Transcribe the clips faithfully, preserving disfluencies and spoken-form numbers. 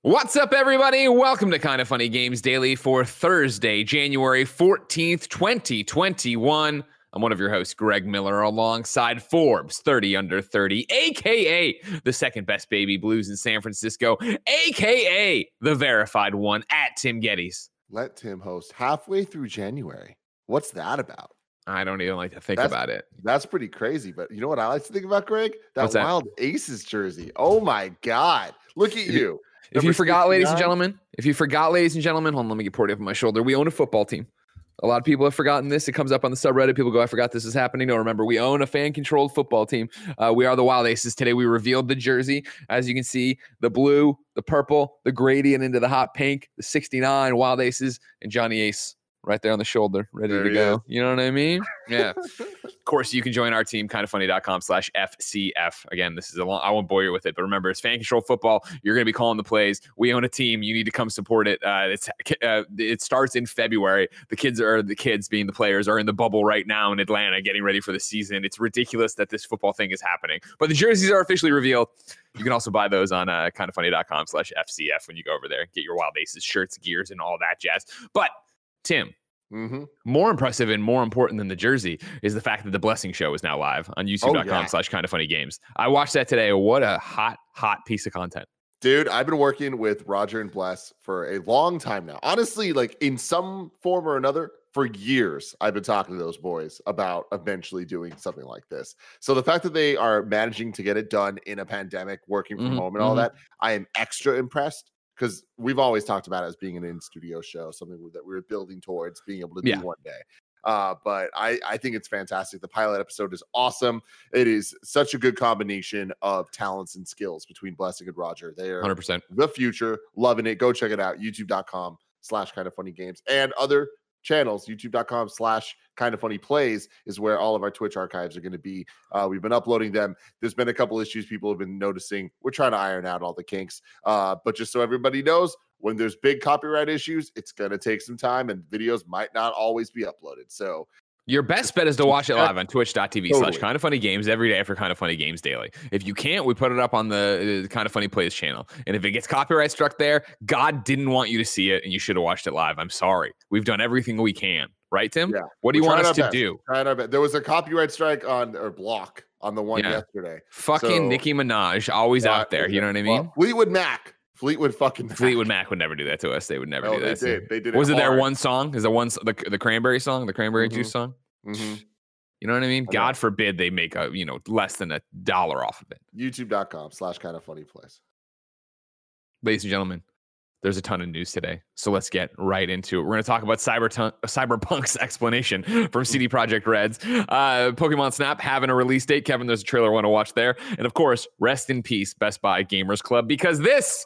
What's up, everybody? Welcome to Kind of Funny Games Daily for Thursday, January fourteenth, twenty twenty-one. I'm one of your hosts, Greg Miller, alongside Forbes thirty under thirty, a k a the second best baby blues in San Francisco, a k a the verified one at Tim Geddes. Let Tim host halfway through January. What's that about? I don't even like to think that's, about it. That's pretty crazy. But you know what I like to think about, Greg? That What's that? Wild Aces jersey. Oh, my God. Look at you. If you forgot, ladies and gentlemen, if you forgot, ladies and gentlemen, hold on, let me get poured up on my shoulder. We own a football team. A lot of people have forgotten this. It comes up on the subreddit. People go, I forgot this is happening. No, remember, we own a fan-controlled football team. Uh, we are the Wild Aces. Today, we revealed the jersey. As you can see, the blue, the purple, the gradient into the hot pink, the sixty-nine Wild Aces, and Johnny Ace right there on the shoulder, ready there to go. Is. You know what I mean? Yeah. Of course, you can join our team, kindoffunny.com slash FCF. Again, this is a long, I won't bore you with it, but remember, it's fan control football. You're going to be calling the plays. We own a team. You need to come support it. Uh, it's uh, It starts in February. The kids are, the kids being the players, are in the bubble right now in Atlanta getting ready for the season. It's ridiculous that this football thing is happening. But the jerseys are officially revealed. You can also buy those on uh, kindoffunny.com slash FCF when you go over there. Get your Wild Aces shirts, gears, and all that jazz. But Tim, mm-hmm. more impressive and more important than the jersey is the fact that the Blessing Show is now live on youtube.com oh, yeah. slash kind of funny games. I watched that today. What a hot, hot piece of content. Dude, I've been working with Roger and Bless for a long time now. Honestly, like in some form or another, for years, I've been talking to those boys about eventually doing something like this. So the fact that they are managing to get it done in a pandemic, working from mm-hmm. home and all mm-hmm. that, I am extra impressed. Because we've always talked about it as being an in-studio show, something that we we're building towards being able to do yeah. one day. Uh, but I, I think it's fantastic. The pilot episode is awesome. It is such a good combination of talents and skills between Blessing and Roger. They are one hundred percent the future. Loving it. Go check it out. YouTube.com slash kind of funny games and other channels. YouTube.com slash kind of funny plays is where all of our Twitch archives are going to be. Uh, we've been uploading them. There's been a couple issues people have been noticing. We're trying to iron out all the kinks. Uh, but just so everybody knows, when there's big copyright issues, it's going to take some time and videos might not always be uploaded. So your best bet is to watch it live on twitch.tv totally. slash kind of funny games every day for Kind of Funny Games Daily. If you can't, we put it up on the uh, Kind of Funny Plays channel. And if it gets copyright struck there, God didn't want you to see it and you should have watched it live. I'm sorry. We've done everything we can. Right, Tim? Yeah. What do you We're want us to best. do? There was a copyright strike on or block on the one yeah. yesterday. Fucking so, Nicki Minaj, always yeah, out there. You know what I mean? Well, Fleetwood Mac. Fleetwood fucking Mac. Fleetwood Mac would never do that to us. They would never no, do that. They did. They did. Was it, it hard. their one song? Is the one the, the cranberry song, the cranberry mm-hmm. juice song? Mm-hmm. You know what I mean? I God forbid they make a you know less than a dollar off of it. YouTube.com slash kind of funny place. Ladies and gentlemen, there's a ton of news today, so let's get right into it. We're going to talk about Cyberton- Cyberpunk's explanation from C D Projekt Red's uh, Pokemon Snap having a release date. Kevin, there's a trailer I want to watch there. And of course, rest in peace, Best Buy Gamers Club, because this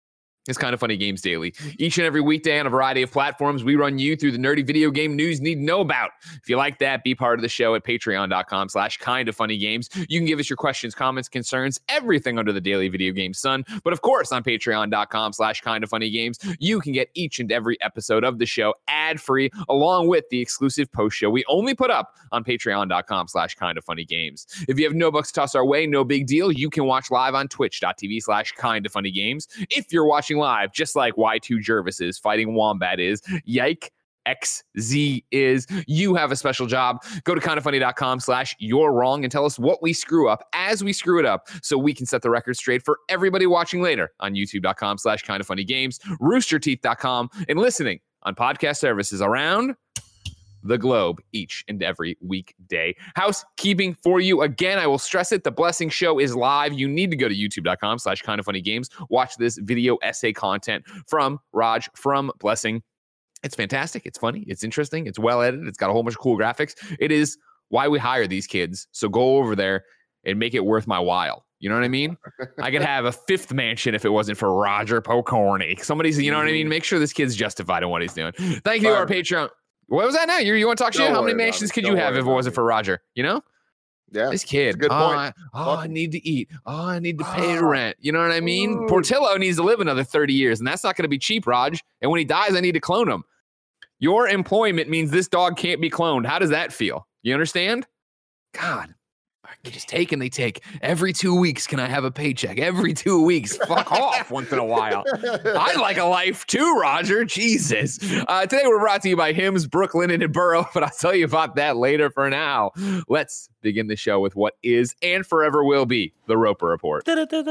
is Kind of Funny Games Daily. Each and every weekday on a variety of platforms, we run you through the nerdy video game news you need to know about. If you like that, be part of the show at patreon.com slash kind of funny games. You can give us your questions, comments, concerns, everything under the daily video game sun. But of course, on patreon.com slash kind of funny games, you can get each and every episode of the show ad-free, along with the exclusive post show we only put up on patreon.com slash kind of funny games. If you have no bucks to toss our way, no big deal. You can watch live on twitch.tv slash kind of funny games. If you're watching live, just like Y two Jervis is, Fighting Wombat is, Yike X Z is, you have a special job. Go to kindoffunny.com slash you're wrong and tell us what we screw up as we screw it up so we can set the record straight for everybody watching later on youtube.com slash kind of funny games, rooster teeth dot com, and listening on podcast services around the globe each and every weekday. Housekeeping for you. Again, I will stress it. The Blessing Show is live. You need to go to youtube.com slash kind of funny games. Watch this video essay content from Raj, from Blessing. It's fantastic. It's funny. It's interesting. It's well edited. It's got a whole bunch of cool graphics. It is why we hire these kids. So go over there and make it worth my while. You know what I mean? I could have a fifth mansion if it wasn't for Roger Pokorny. Somebody's, you know what I mean? Make sure this kid's justified in what he's doing. Thank you to our Patreon. What was that now? You, you want to talk shit? How many mansions could you have if it wasn't for Roger? You know? Yeah. This kid. Good oh, point. I, oh, I need to eat. Oh, I need to pay rent. You know what I mean? Ooh. Portillo needs to live another thirty years, and that's not going to be cheap, Raj. And when he dies, I need to clone him. Your employment means this dog can't be cloned. How does that feel? You understand? God. They just take and they take. Every two weeks, can I have a paycheck? Every two weeks. Fuck off once in a while. I like a life too, Roger. Jesus. Uh, today we're brought to you by Hims, Brooklyn, and Borough, but I'll tell you about that later. For now, let's begin the show with what is and forever will be the Roper Report.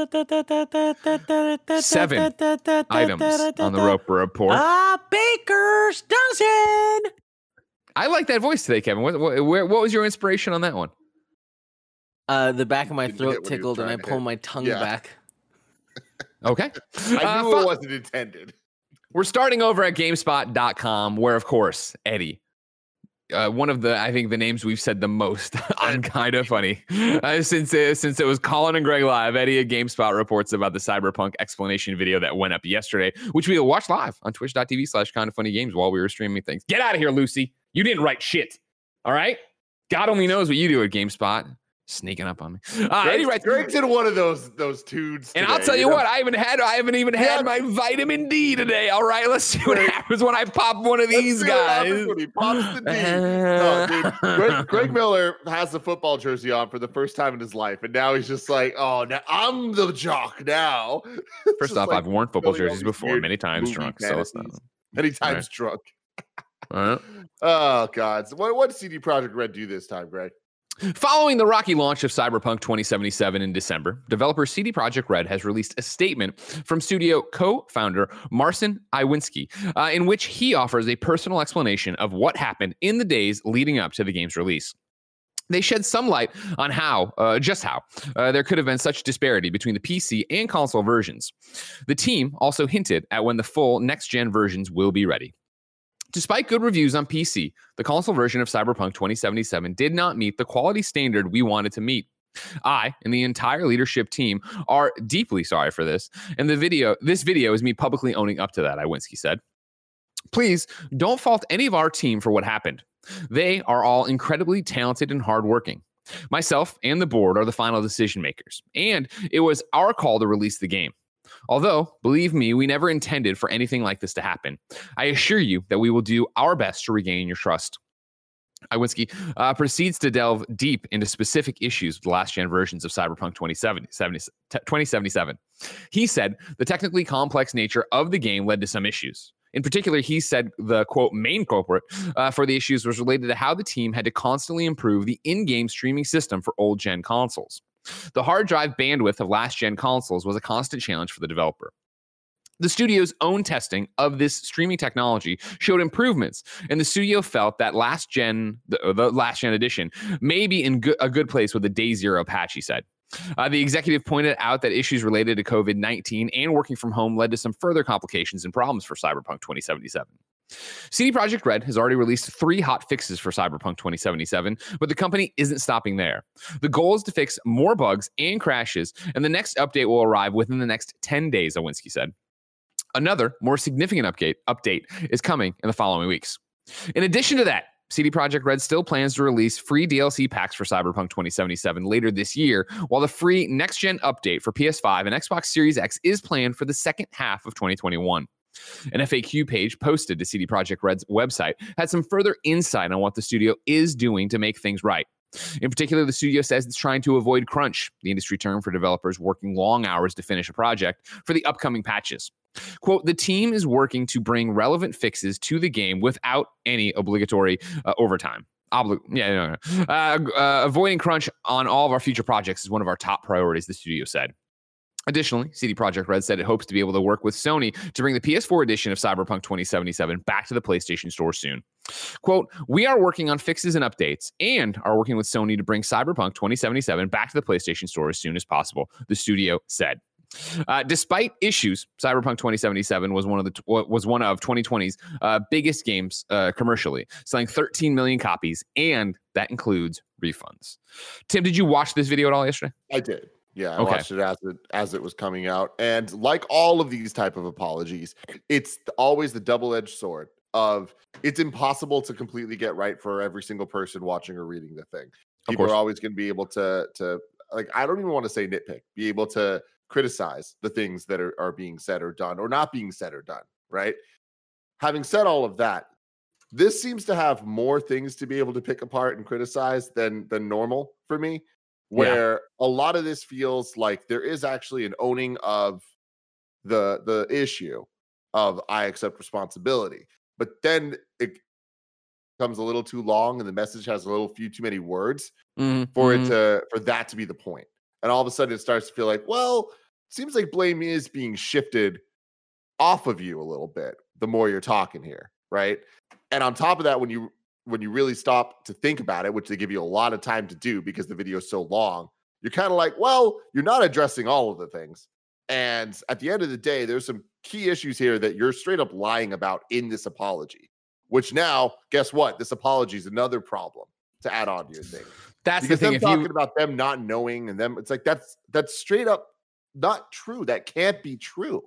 Seven items on the Roper Report. A baker's dozen. I like that voice today, Kevin. What, what, where, what was your inspiration on that one? Uh, the back of my Didn't get what throat he was tickled and I trying to pulled hit. my tongue Yeah. back. Okay. I Uh, knew fo- it wasn't intended. We're starting over at GameSpot dot com, where, of course, Eddie, uh, one of the, I think, the names we've said the most on Kind of Funny uh, since uh, since it was Colin and Greg live. Eddie at GameSpot reports about the Cyberpunk explanation video that went up yesterday, which we will watch live on twitch dot t v slash kind of funny games while we were streaming things. Get out of here, Lucy. You didn't write shit. All right? God only knows what you do at GameSpot. Sneaking up on me. Uh, Eddie writes, Greg's in one of those those tunes. and today, I'll tell you know? what, I haven't had I haven't even had Yeah. my vitamin D today. All right, let's see what Right. happens when I pop one of Let's these see what guys. happens when he pops the D. No, dude, Greg, Greg Miller has the football jersey on for the first time in his life, and now he's just like, "Oh, now I'm the jock now." First Just off, like I've worn football fulfilling all jerseys these before, weird many times movie drunk. So it's not. fantasies. Many times Right. drunk. All right. Oh God! So what what did C D Projekt Red do this time, Greg? Following the rocky launch of Cyberpunk twenty seventy-seven in December, developer C D Projekt Red has released a statement from studio co-founder Marcin Iwinski, uh, in which he offers a personal explanation of what happened in the days leading up to the game's release. They shed some light on how, uh, just how, uh, there could have been such disparity between the P C and console versions. The team also hinted at when the full next-gen versions will be ready. Despite good reviews on P C, the console version of Cyberpunk twenty seventy-seven did not meet the quality standard we wanted to meet. I and the entire leadership team are deeply sorry for this, and the video, this video is me publicly owning up to that, Iwinski said. Please don't fault any of our team for what happened. They are all incredibly talented and hardworking. Myself and the board are the final decision makers, and it was our call to release the game. Although, believe me, we never intended for anything like this to happen. I assure you that we will do our best to regain your trust. Iwinski uh, proceeds to delve deep into specific issues with the last-gen versions of Cyberpunk twenty seventy-seven. He said the technically complex nature of the game led to some issues. In particular, he said the, quote, main culprit uh, for the issues was related to how the team had to constantly improve the in-game streaming system for old-gen consoles. The hard drive bandwidth of last-gen consoles was a constant challenge for the developer. The studio's own testing of this streaming technology showed improvements, and the studio felt that last-gen, the, the last-gen edition may be in go- a good place with the day zero patch, he said. Uh, the executive pointed out that issues related to COVID nineteen and working from home led to some further complications and problems for Cyberpunk twenty seventy-seven. C D Projekt Red has already released three hot fixes for Cyberpunk twenty seventy-seven, but the company isn't stopping there. The goal is to fix more bugs and crashes, and the next update will arrive within the next ten days, Iwinski said. Another, more significant update, update is coming in the following weeks. In addition to that, C D Projekt Red still plans to release free D L C packs for Cyberpunk twenty seventy-seven later this year, while the free next-gen update for P S five and Xbox Series X is planned for the second half of twenty twenty-one. An F A Q page posted to C D Projekt Red's website had some further insight on what the studio is doing to make things right. In particular, the studio says it's trying to avoid crunch, the industry term for developers working long hours to finish a project, for the upcoming patches. Quote, the team is working to bring relevant fixes to the game without any obligatory uh, overtime. Obli- yeah, no, no. Uh, uh, avoiding crunch on all of our future projects is one of our top priorities, the studio said. Additionally, C D Projekt Red said it hopes to be able to work with Sony to bring the P S four edition of Cyberpunk twenty seventy-seven back to the PlayStation Store soon. Quote, we are working on fixes and updates and are working with Sony to bring Cyberpunk twenty seventy-seven back to the PlayStation Store as soon as possible, the studio said. Uh, despite issues, Cyberpunk twenty seventy-seven was one of the was one of twenty twenty's uh, biggest games uh, commercially, selling thirteen million copies, and that includes refunds. Tim, did you watch this video at all yesterday? I did. Yeah, I Okay. watched it as it as it was coming out, and like all of these type of apologies, it's always the double-edged sword of it's impossible to completely get right for every single person watching or reading the thing. People course. are always going to be able to to like I don't even want to say nitpick, be able to criticize the things that are, are being said or done or not being said or done, right? Having said all of that, this seems to have more things to be able to pick apart and criticize than than normal for me. where yeah. a lot of this feels like there is actually an owning of the the issue of I accept responsibility. But then it comes a little too long and the message has a little few too many words mm-hmm. for it to for that to be the point. And all of a sudden it starts to feel like, well, it seems like blame is being shifted off of you a little bit the more you're talking here, right? And on top of that, when you when you really stop to think about it, which they give you a lot of time to do because the video is so long, you're kind of like, well, you're not addressing all of the things. And at the end of the day, there's some key issues here that you're straight up lying about in this apology, which now, guess what? This apology is another problem to add on to your thing. That's because the thing. them If talking you... about them not knowing and them, it's like, that's, that's straight up not true. That can't be true.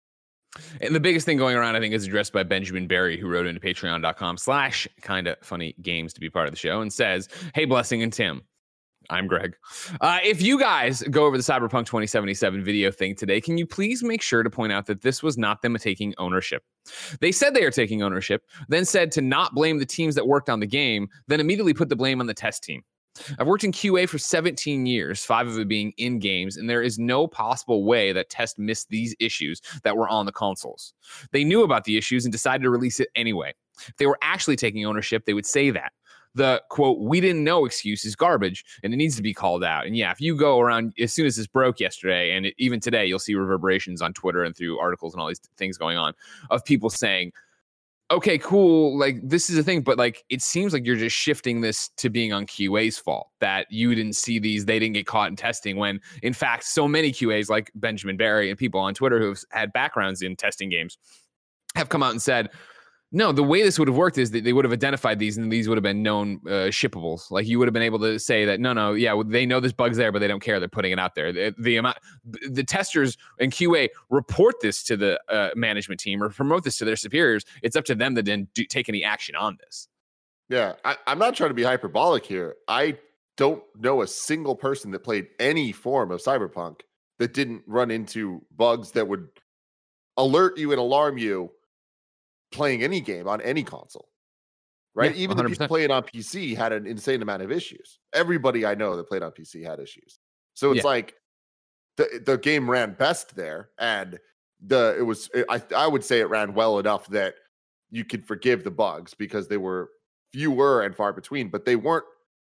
And the biggest thing going around, I think, is addressed by Benjamin Barry, who wrote into patreon.com slash kind of funny games to be part of the show and says, hey, Blessing and Tim, I'm Greg. Uh, if you guys go over the Cyberpunk twenty seventy-seven video thing today, can you please make sure to point out that this was not them taking ownership? They said they are taking ownership, then said to not blame the teams that worked on the game, then immediately put the blame on the test team. I've worked in Q A for seventeen years, five of it being in games, and there is no possible way that Test missed these issues that were on the consoles. They knew about the issues and decided to release it anyway. If they were actually taking ownership, they would say that. The, quote, we didn't know excuse is garbage, and it needs to be called out. And yeah, if you go around, as soon as this broke yesterday, and it, even today, you'll see reverberations on Twitter and through articles and all these things going on of people saying, okay, cool, like, this is a thing, but, like, it seems like you're just shifting this to being on Q A's fault, that you didn't see these, they didn't get caught in testing, when, in fact, so many Q As, like Benjamin Barry and people on Twitter who've had backgrounds in testing games, have come out and said, no, the way this would have worked is that they would have identified these and these would have been known uh, shippables. Like, you would have been able to say that, no, no, yeah, they know this bug's there, but they don't care. They're putting it out there. The, the amount, the testers and Q A report this to the uh, management team or promote this to their superiors. It's up to them to then do, take any action on this. Yeah, I, I'm not trying to be hyperbolic here. I don't know a single person that played any form of Cyberpunk that didn't run into bugs that would alert you and alarm you playing any game on any console, right? Yeah, even the people playing on P C had an insane amount of issues. Everybody I know that played on P C had issues. So it's yeah. like the the game ran best there, and the it was I I would say it ran well enough that you could forgive the bugs because they were fewer and far between, but they weren't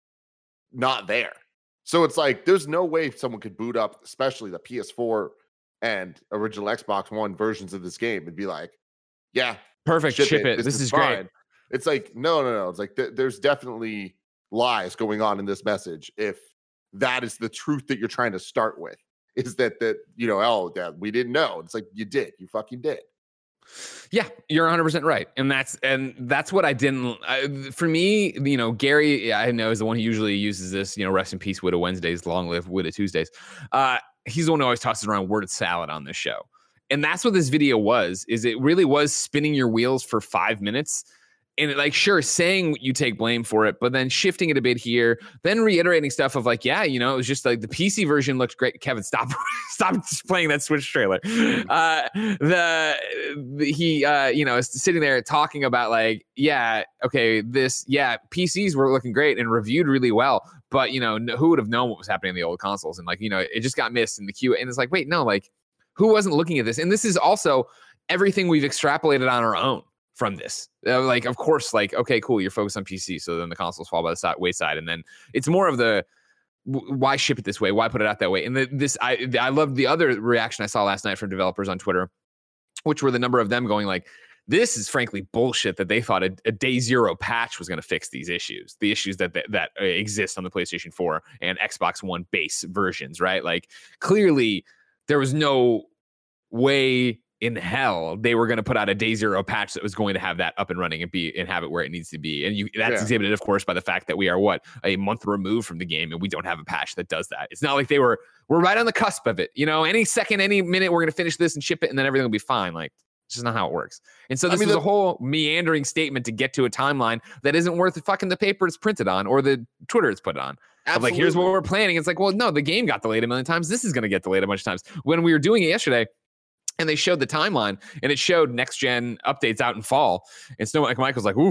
not there. So it's like there's no way someone could boot up, especially the P S four and original Xbox One versions of this game, and be like, yeah. Perfect. Ship, Ship it. it. This, this is, is great. It's like, no, no, no. It's like th- there's definitely lies going on in this message. If that is the truth that you're trying to start with, is that, that you know, oh, that we didn't know. It's like, you did. You fucking did. Yeah, you're one hundred percent right. And that's and that's what I didn't I, for me, you know, Gary, I know, is the one who usually uses this, you know, rest in peace, Widow Wednesdays, long live Widow Tuesdays. Uh, he's the one who always tosses around word salad on this show. And that's what this video was, is it really was spinning your wheels for five minutes. And it, like, sure, saying you take blame for it, but then shifting it a bit here, then reiterating stuff of like, yeah, you know, it was just like the P C version looked great. Kevin, stop, stop playing that Switch trailer. Uh, the, the he, uh, you know, is sitting there talking about like, yeah, okay, this, yeah, P Cs were looking great and reviewed really well, but you know, who would have known what was happening in the old consoles? And like, you know, it just got missed in the queue. And it's like, wait, no, like, who wasn't looking at this? And this is also everything we've extrapolated on our own from this. Uh, like, of course, like, okay, cool, you're focused on P C, so then the consoles fall by the side, wayside. And then it's more of the, w- why ship it this way? Why put it out that way? And the, this, I I love the other reaction I saw last night from developers on Twitter, which were the number of them going like, this is frankly bullshit that they thought a, a day zero patch was going to fix these issues, the issues that, that that exist on the PlayStation four and Xbox One base versions, right? Like, clearly there was no way in hell they were going to put out a day zero patch that was going to have that up and running and be and have it where it needs to be. And you, that's yeah. exhibited, of course, by the fact that we are what a month removed from the game and we don't have a patch that does that. It's not like they were we're right on the cusp of it. You know, any second, any minute, we're going to finish this and ship it, and then everything will be fine. Like, it's just not how it works. And so this I mean, was the, a whole meandering statement to get to a timeline that isn't worth the fucking the paper it's printed on or the Twitter it's put on. Of like, here's what we're planning. It's like, well, no, the game got delayed a million times. This is going to get delayed a bunch of times. When we were doing it yesterday, and they showed the timeline, and it showed next gen updates out in fall. And Snow Michael's like, oof,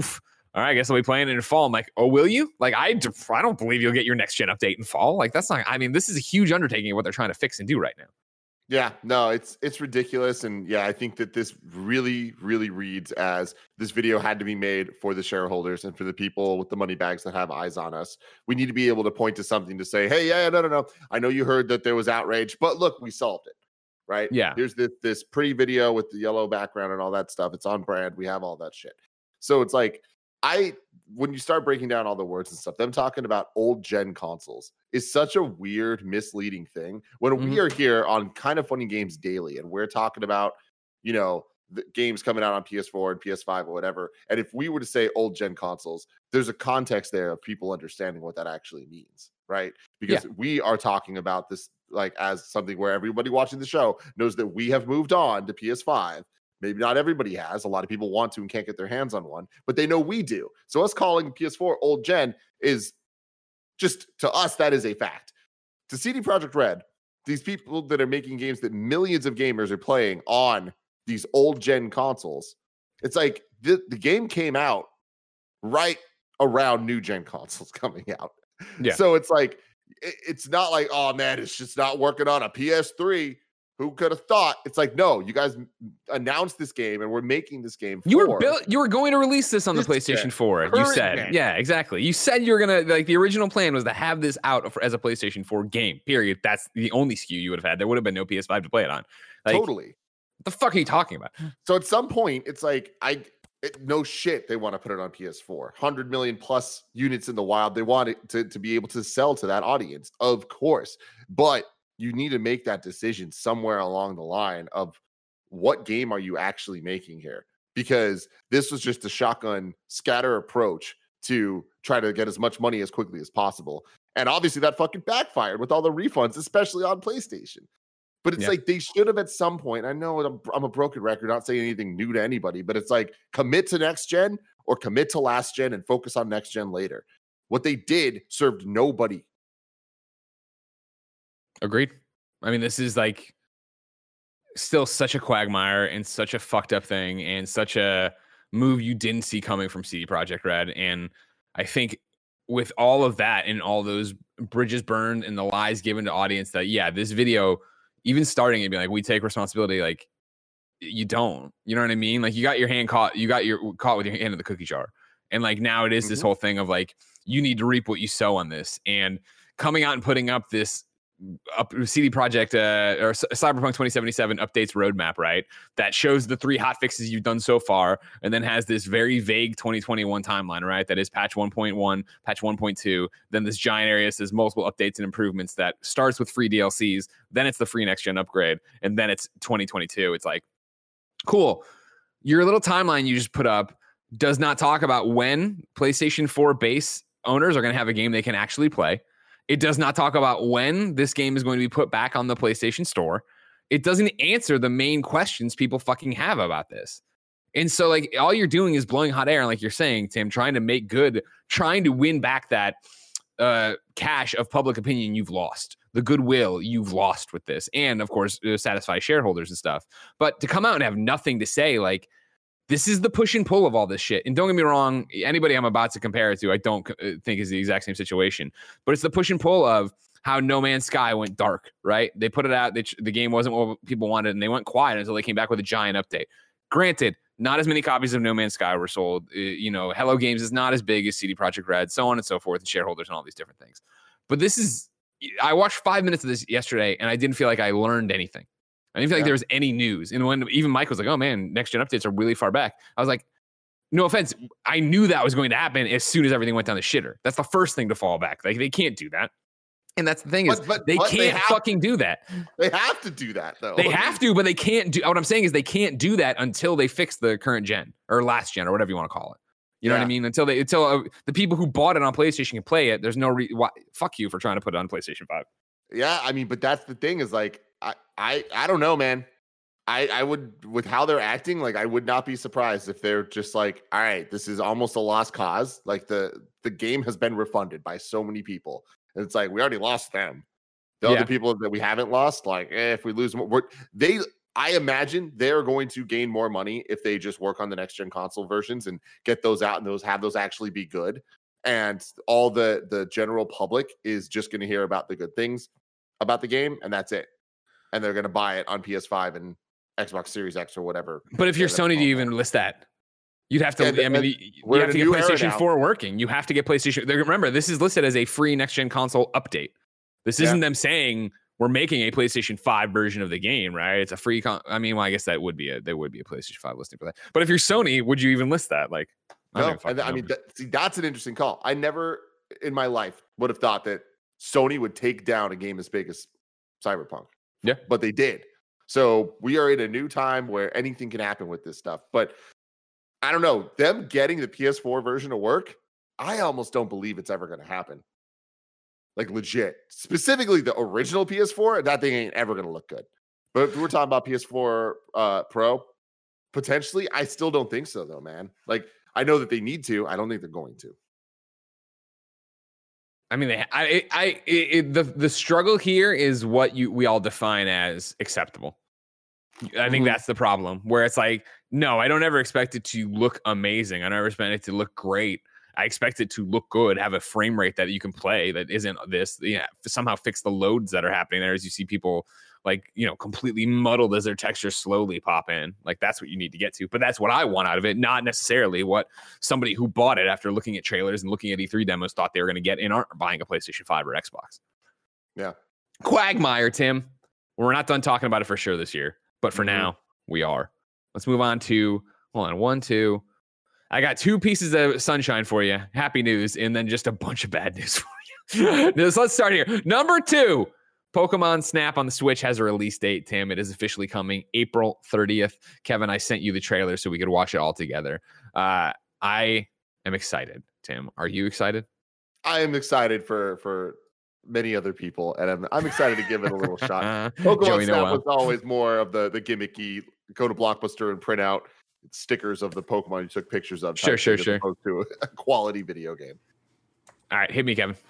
all right, I guess I'll be playing it in fall. I'm like, oh, will you? Like, I, d- I don't believe you'll get your next gen update in fall. Like, that's not, I mean, this is a huge undertaking of what they're trying to fix and do right now. Yeah, no, it's it's ridiculous. And yeah, I think that this really, really reads as this video had to be made for the shareholders and for the people with the money bags that have eyes on us. We need to be able to point to something to say, hey, yeah, no, no, no. I know you heard that there was outrage, but look, we solved it. Right? Yeah. Here's this this pretty video with the yellow background and all that stuff. It's on brand. We have all that shit. So it's like, I when you start breaking down all the words and stuff, them talking about old gen consoles is such a weird, misleading thing. When mm-hmm. we are here on Kind of Funny Games Daily, and we're talking about, you know, the games coming out on P S four and P S five or whatever. And if we were to say old gen consoles, there's a context there of people understanding what that actually means, right? Because yeah. we are talking about this like as something where everybody watching the show knows that we have moved on to P S five. Maybe not everybody has. A lot of people want to and can't get their hands on one, but they know we do. So us calling P S four old gen is just, to us, that is a fact. To C D Projekt Red, these people that are making games that millions of gamers are playing on these old gen consoles, it's like the, the game came out right around new gen consoles coming out. Yeah. So it's like, it, it's not like, oh man, it's just not working on a P S three. Who could have thought? It's like, no, you guys announced this game and we're making this game. You were built. You were going to release this on the PlayStation gen. four. Current you said, gen. yeah, exactly. You said you're gonna like the original plan was to have this out for, as a PlayStation four game. Period. That's the only S K U you would have had. There would have been no P S five to play it on. Like, totally. What the fuck are you talking about? So at some point, it's like I. It, no shit, they want to put it on P S four. one hundred million plus units in the wild. They want it to, to be able to sell to that audience, of course. But you need to make that decision somewhere along the line of what game are you actually making here? Because this was just a shotgun scatter approach to try to get as much money as quickly as possible. And obviously that fucking backfired with all the refunds, especially on PlayStation. But it's yeah. like they should have at some point. I know I'm, I'm a broken record, not saying anything new to anybody, but it's like commit to next gen or commit to last gen and focus on next gen later. What they did served nobody. Agreed. I mean, this is like still such a quagmire and such a fucked up thing and such a move you didn't see coming from C D Projekt Red. And I think with all of that and all those bridges burned and the lies given to audience that, yeah, this video, even starting and being like, we take responsibility, like you don't, you know what I mean? Like you got your hand caught, you got your caught with your hand in the cookie jar. And like now it is mm-hmm. this whole thing of like, you need to reap what you sow on this. And coming out and putting up this up C D Projekt uh, or Cyberpunk twenty seventy-seven updates roadmap, right? That shows the three hot fixes you've done so far, and then has this very vague twenty twenty-one timeline, right? That is patch one point one, patch one point two. Then this giant area says multiple updates and improvements that starts with free D L Cs. Then it's the free next gen upgrade, and then it's twenty twenty-two. It's like, cool. Your little timeline you just put up does not talk about when PlayStation four base owners are going to have a game they can actually play. It does not talk about when this game is going to be put back on the PlayStation Store. It doesn't answer the main questions people fucking have about this. And so, like, all you're doing is blowing hot air. And like you're saying, Tim, trying to make good, trying to win back that uh, cash of public opinion you've lost, the goodwill you've lost with this. And, of course, uh, satisfy shareholders and stuff. But to come out and have nothing to say, like, this is the push and pull of all this shit. And don't get me wrong, anybody I'm about to compare it to, I don't think is the exact same situation. But it's the push and pull of how No Man's Sky went dark, right? They put it out, they, the game wasn't what people wanted, and they went quiet until they came back with a giant update. Granted, not as many copies of No Man's Sky were sold. Uh, you know, Hello Games is not as big as C D Projekt Red, so on and so forth, and shareholders and all these different things. But this is, I watched five minutes of this yesterday, and I didn't feel like I learned anything. I didn't feel yeah. like there was any news. And when even Mike was like, oh man, next gen updates are really far back. I was like, no offense. I knew that was going to happen as soon as everything went down the shitter. That's the first thing to fall back. Like they can't do that. And that's the thing is but, but, they but can't they have, fucking do that. They have to do that though. They have to, but they can't do, what I'm saying is they can't do that until they fix the current gen or last gen or whatever you want to call it. You know yeah. what I mean? Until they, until uh, the people who bought it on PlayStation can play it. There's no re- why, fuck you for trying to put it on PlayStation five. Yeah. I mean, but that's the thing is like, I, I, I don't know, man. I, I would, with how they're acting, like I would not be surprised if they're just like, all right, this is almost a lost cause. Like the the game has been refunded by so many people, and it's like we already lost them. The yeah. other people that we haven't lost, like eh, if we lose them, we're, they. I imagine they're going to gain more money if they just work on the next gen console versions and get those out and those have those actually be good. And all the the general public is just going to hear about the good things about the game, and that's it. And they're going to buy it on P S five and Xbox Series X or whatever. But if you're Sony, do you even list that? You'd have to. Yeah, I mean, you, you have to get PlayStation four working. You have to get PlayStation. Remember, this is listed as a free next gen console update. This isn't yeah. them saying we're making a PlayStation five version of the game, right? It's a free. Con- I mean, well, I guess that would be a there would be a PlayStation five listing for that. But if you're Sony, would you even list that? Like, I no. And I mean, that, see, that's an interesting call. I never in my life would have thought that Sony would take down a game as big as Cyberpunk. Yeah, but they did. So we are in a new time where anything can happen with this stuff. But I don't know, them getting the P S four version to work, I almost don't believe it's ever going to happen. Like legit. Specifically the original P S four, that thing ain't ever going to look good. But if we're talking about P S four uh, Pro, potentially, I still don't think so though, man. Like I know that they need to. I don't think they're going to. I mean, they, I, I, it, the the struggle here is what you we all define as acceptable. I think mm-hmm. that's the problem. Where it's like, no, I don't ever expect it to look amazing. I never expect it to look great. I expect it to look good, have a frame rate that you can play that isn't this. Yeah, somehow fix the loads that are happening there as you see people like you know completely muddled as their textures slowly pop in. Like that's what you need to get to. But that's what I want out of it, not necessarily what somebody who bought it after looking at trailers and looking at E three demos thought they were going to get in aren't buying a PlayStation five or Xbox. Yeah, quagmire, Tim. We're not done talking about it for sure this year, but for mm-hmm. now we are. Let's move on to hold on one two. I got two pieces of sunshine for you, happy news, and then just a bunch of bad news for you. So let's start here. Number two. Pokemon Snap on the Switch has a release date, Tim. It is officially coming April thirtieth. Kevin, I sent you the trailer so we could watch it all together. Uh, I am excited, Tim. Are you excited? I am excited for for many other people, and I'm I'm excited to give it a little shot. Pokemon Joey Snap Noel. was always more of the, the gimmicky, go to Blockbuster and print out stickers of the Pokemon you took pictures of. Sure, sure, sure. As opposed to a quality video game. All right, hit me, Kevin.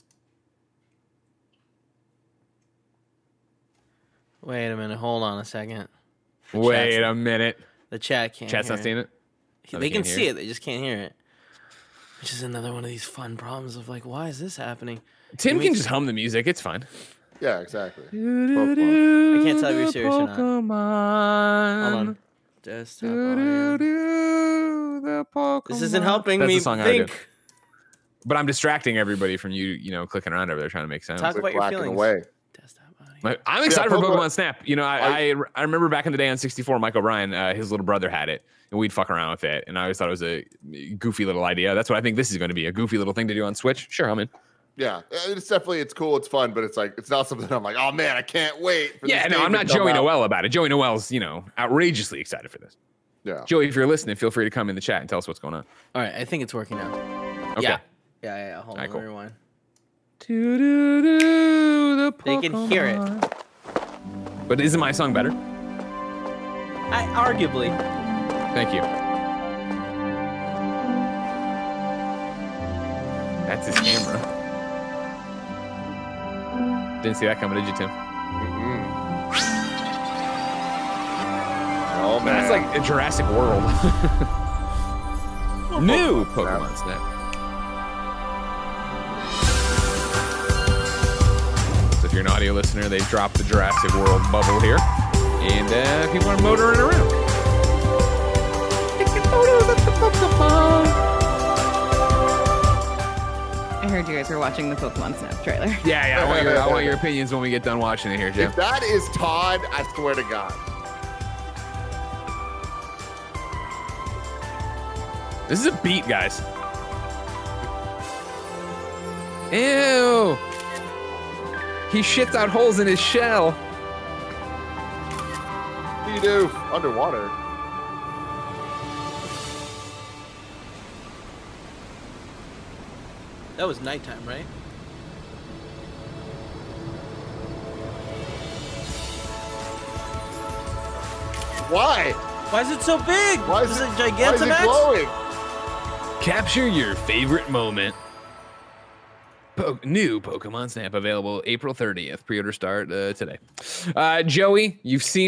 Wait a minute. Hold on a second. The Wait a minute. The chat can't Chat's hear not it. seeing it? Oh, they, they can see it. it. They just can't hear it. Which is another one of these fun problems of like, why is this happening? Tim can, can just hum the music. It's fine. Yeah, exactly. Pokemon. I can't tell if you're serious Pokemon. or not. Hold on. Desktop audio. The Pokemon. This isn't helping That's me the song think. I do. But I'm distracting everybody from you, you know, clicking around over there trying to make sense. Talk about your feelings. Away. I'm excited yeah, for Pokemon, Pokemon Snap. You know, I, I I remember back in the day on sixty-four, Mike O'Brien, uh, his little brother had it, and we'd fuck around with it. And I always thought it was a goofy little idea. That's what I think this is going to be, a goofy little thing to do on Switch. Sure, I'm in. Yeah, it's definitely, it's cool, it's fun, but it's like, it's not something I'm like, oh man, I can't wait for yeah, this no, I'm not Joey out. Noel about it. Joey Noel's, you know, outrageously excited for this. Yeah. Joey, if you're listening, feel free to come in the chat and tell us what's going on. All right, I think it's working now. Okay. Yeah, yeah, yeah. yeah. Hold right, on, cool. let me rewind. Do-do-do, the they can hear it. But isn't my song better? I arguably. Thank you. That's his camera. Didn't see that coming, did you, Tim? Mm-hmm. Oh man, that's like a Jurassic World. New Pokemon Snap. If you're an audio listener, they've dropped the Jurassic World bubble here, and uh, people are motoring around. Taking photos of the Pokemon. I heard you guys were watching the Pokemon Snap trailer. Yeah, yeah. I want your, I want your opinions when we get done watching it here, Jim. If that is Todd, I swear to God. This is a beat, guys. Ew. He shits out holes in his shell. What do you do underwater? That was nighttime, right? Why? Why is it so big? Why is, is it, it Gigantamax? Why is it glowing? Capture your favorite moment. Po- new Pokemon Snap available April thirtieth. Pre-order start uh, today. Uh, Joey, you've seen it.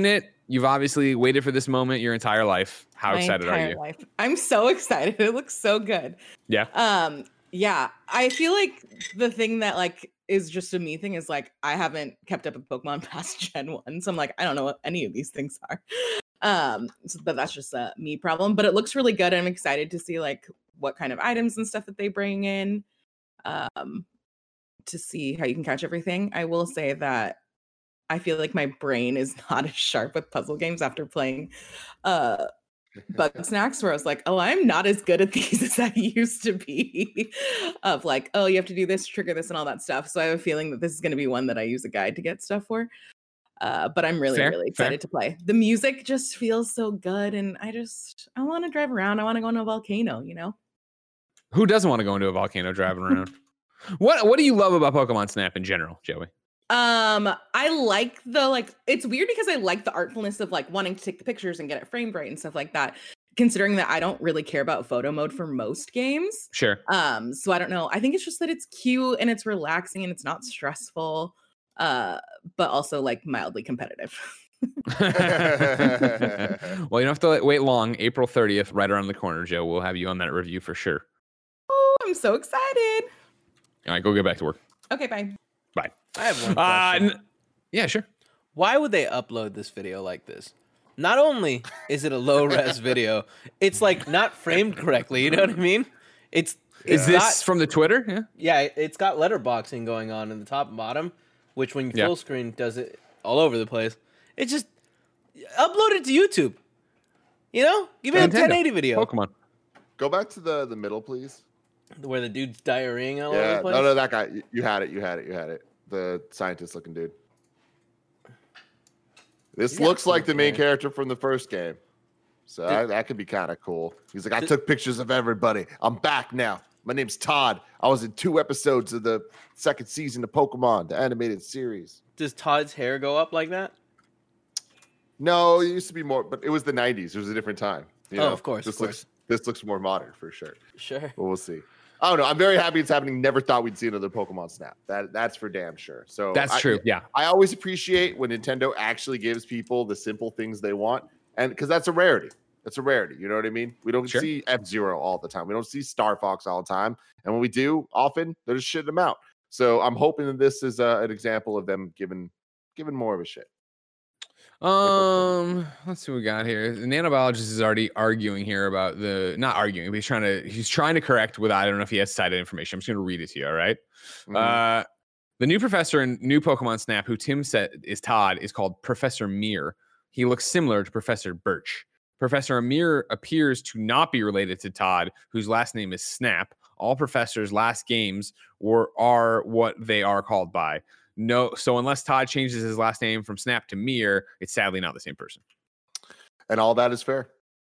You've obviously waited for this moment your entire life. How My excited are entire you? life. I'm so excited. It looks so good. Yeah. Um, yeah. I feel like the thing that like is just a me thing is like I haven't kept up with Pokemon past Gen one. So I'm like, I don't know what any of these things are. Um, so, but that's just a me problem. But it looks really good. I'm excited to see like what kind of items and stuff that they bring in. Um, to see how you can catch everything. I will say that I feel like my brain is not as sharp with puzzle games after playing uh Bug Snacks, where I was like, oh, I'm not as good at these as I used to be. Of like, oh, you have to do this, trigger this, and all that stuff. So I have a feeling that this is going to be one that I use a guide to get stuff for. Uh, but I'm really, Fair, really excited fair. to play. The music just feels so good, and I just I want to drive around. I want to go into a volcano, you know? Who doesn't want to go into a volcano driving around? What What do you love about Pokemon Snap in general, Joey? Um, I like the like it's weird because I like the artfulness of like wanting to take the pictures and get it framed right and stuff like that. Considering that I don't really care about photo mode for most games. Sure. Um, so I don't know. I think it's just that it's cute and it's relaxing and it's not stressful, uh, but also like mildly competitive. Well, you don't have to wait long. April thirtieth, right around the corner, Joe. We'll have you on that review for sure. Oh, I'm so excited. All right, go get back to work. Okay, bye. Bye. I have one Uh, question. n- yeah, sure. Why would they upload this video like this? Not only is it a low res video, it's like not framed correctly. You know what I mean? It's Is it's this not- from the Twitter? Yeah. yeah, it's got letterboxing going on in the top and bottom, which when you Yeah. full screen does it all over the place. It just upload it to YouTube. You know, give me a Nintendo. ten eighty video Pokemon. Go back to the the middle, please. where the dude's diarrheaing all over Yeah, the place. no, no, that guy. You- You had it. You had it. You had it. The scientist-looking dude. This He's got looks like the cool main hair. character from the first game, so Did- that, that could be kind of cool. He's like, I Did- took pictures of everybody. I'm back now. My name's Todd. I was in two episodes of the second season of Pokemon, the animated series. Does Todd's hair go up like that? No, it used to be more, but it was the nineties. It was a different time. you Oh, know? of course, This of looks this looks more modern for sure. Sure. But we'll see. I don't know. I'm very happy it's happening. Never thought we'd see another Pokemon Snap. That that's for damn sure. So That's I- true. Yeah. I always appreciate when Nintendo actually gives people the simple things they want, and because that's a rarity. It's a rarity. You know what I mean? We don't Sure. see F-Zero all the time. We don't see Star Fox all the time, and when we do, often they're just shitting them out. So I'm hoping that this is uh, an example of them giving giving more of a shit. Um, let's see what we got here. The nanobiologist is already arguing here about the not arguing, but he's trying to he's trying to correct with I don't know if he has cited information. I'm just gonna read it to you, all right? Mhm. Uh the new professor in new Pokemon Snap, who Tim said is Todd, is called Professor Mir. He looks similar to Professor Birch. Professor Amir appears to not be related to Todd, whose last name is Snap. All professors' last games were are what they are called by. No, so unless Todd changes his last name from Snap to Mir, it's sadly not the same person. and all that is fair.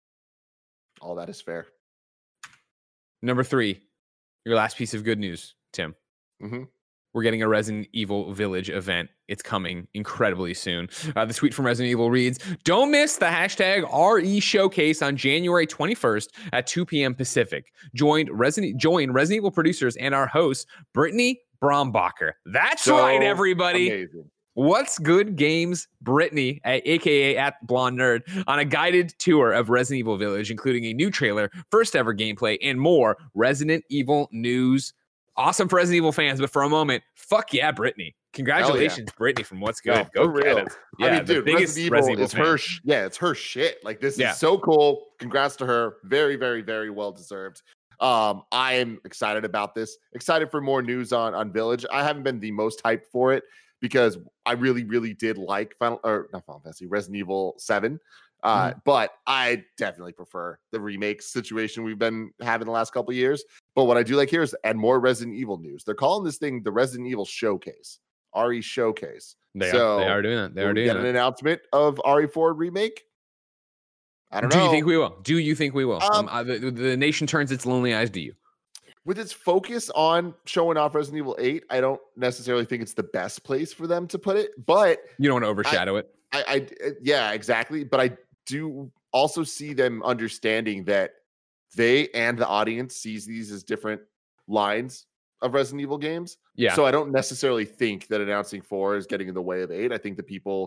All that is fair. Number three, your last piece of good news, Tim. Mhm. We're getting a Resident Evil Village event. It's coming incredibly soon. Uh, the tweet from Resident Evil reads, don't miss the hashtag R E Showcase on January twenty-first at two p.m. Pacific. Join Resident, join Resident Evil producers and our host, Brittany Brombacher. That's So right, everybody. Amazing. What's Good Games Brittany, a- aka at Blonde Nerd, on a guided tour of Resident Evil Village, including a new trailer, first ever gameplay, and more Resident Evil news. Awesome for Resident Evil fans, but for a moment, fuck yeah, Brittany. Congratulations, Brittany, from What's Good. No, Go for get real. it. Yeah, I mean, the dude, biggest Resident Evil, Resident Evil is fan. her. Sh- yeah, it's her shit. Like this Yeah. is so cool. Congrats to her. Very, very, very well deserved. Um, I am excited about this. Excited for more news on on Village. I haven't been the most hyped for it because I really, really did like Final or not Final Fantasy, Resident Evil seven. Uh, but I definitely prefer the remake situation we've been having the last couple of years. But what I do like here is add more Resident Evil news. They're calling this thing the Resident Evil Showcase, R E Showcase. They, so are, they are doing that. They will are we doing get an that. announcement of R E four remake? I don't Do know. you think we will? Do you think we will? Um, Um, uh, the, the nation turns its lonely eyes to you. With its focus on showing off Resident Evil eight, I don't necessarily think it's the best place for them to put it. But You don't want to overshadow it. I, I uh, yeah, exactly. But I do also see them understanding that they and the audience sees these as different lines of Resident Evil games. Yeah. So I don't necessarily think that announcing four is getting in the way of eight. I think the people,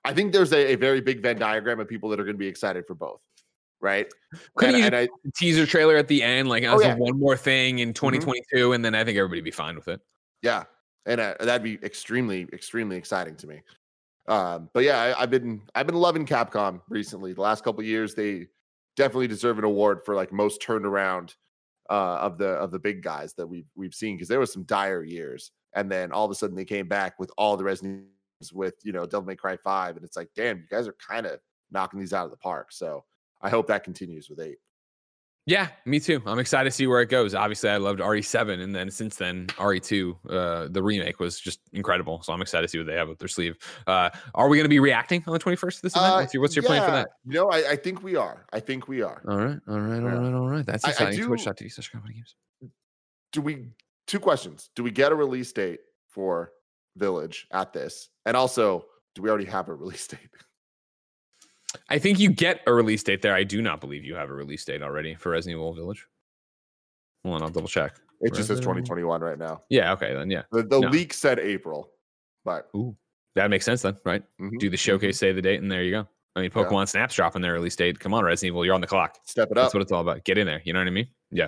I think there's a, a very big Venn diagram of people that are going to be excited for both, right? Couldn't and, you and I, teaser trailer at the end, like, Oh, as yeah. one more thing in twenty twenty-two, mm-hmm. and then I think everybody would be fine with it. Yeah, and uh, that'd be extremely, extremely exciting to me. Um, but yeah, I, I've been I've been loving Capcom recently. The last couple of years, they definitely deserve an award for like most turned around uh, of the of the big guys that we've we've seen, because there was some dire years, and then all of a sudden they came back with all the Resident Evils, with you know Devil May Cry five, and it's like, damn, you guys are kind of knocking these out of the park. So I hope that continues with eight. Yeah, me too. I'm excited to see where it goes. Obviously, I loved R E seven, and then since then, R E two, uh, the remake was just incredible. So I'm excited to see what they have up their sleeve. Uh, are we going to be reacting on the twenty-first to this event? Uh, what's your, what's your yeah, plan for that? You know, I, I think we are. I think we are. All right, all right, all Yeah. right, all right. That's I- I exciting. do- Twitch dot T V slash Comedy Games. Do we? Two questions. Do we get a release date for Village at this? And also, do we already have a release date? I think you get a release date there. I do not believe you have a release date already for Resident Evil Village. Hold on, I'll double check. It just says Resident- twenty twenty-one right now. Yeah, okay, then, yeah. The, the No. leak said April, but Ooh, that makes sense then, right? mhm, Do the showcase, say the date, and there you go. I mean, Pokemon Snap's dropping their release date. Come on, Resident Evil, you're on the clock. step it That's up. what it's all about. Get in there. You know what I mean? Yeah.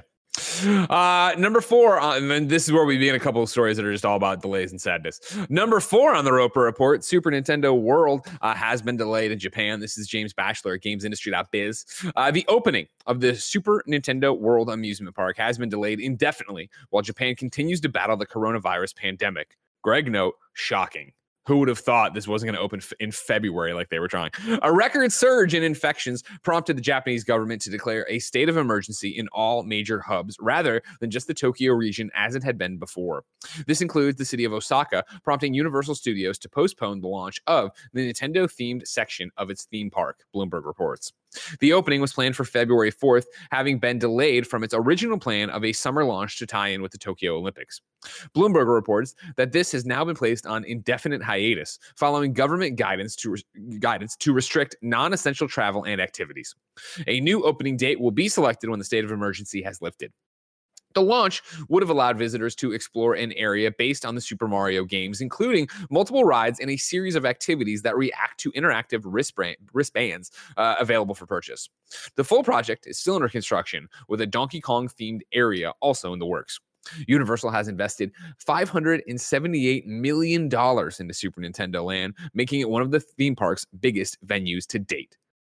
Uh, number four, uh, and then this is where we begin a couple of stories that are just all about delays and sadness. Number four on the Roper Report, Super Nintendo World uh, has been delayed in Japan. This is James Batchelor at games industry dot biz. Uh, the opening of the Super Nintendo World amusement park has been delayed indefinitely while Japan continues to battle the coronavirus pandemic. Greg note, shocking. Who would have thought this wasn't going to open f- in February like they were trying? A record surge in infections prompted the Japanese government to declare a state of emergency in all major hubs rather than just the Tokyo region as it had been before. This includes the city of Osaka, prompting Universal Studios to postpone the launch of the Nintendo-themed section of its theme park, Bloomberg reports. The opening was planned for February fourth, having been delayed from its original plan of a summer launch to tie in with the Tokyo Olympics. Bloomberg reports that this has now been placed on indefinite hiatus following government guidance to res- guidance to restrict non-essential travel and activities. A new opening date will be selected when the state of emergency has lifted. The launch would have allowed visitors to explore an area based on the Super Mario games, including multiple rides and a series of activities that react to interactive wristband, wristbands uh, available for purchase. The full project is still under construction, with a Donkey Kong-themed area also in the works. Universal has invested five hundred seventy-eight million dollars into Super Nintendo Land, making it one of the theme park's biggest venues to date.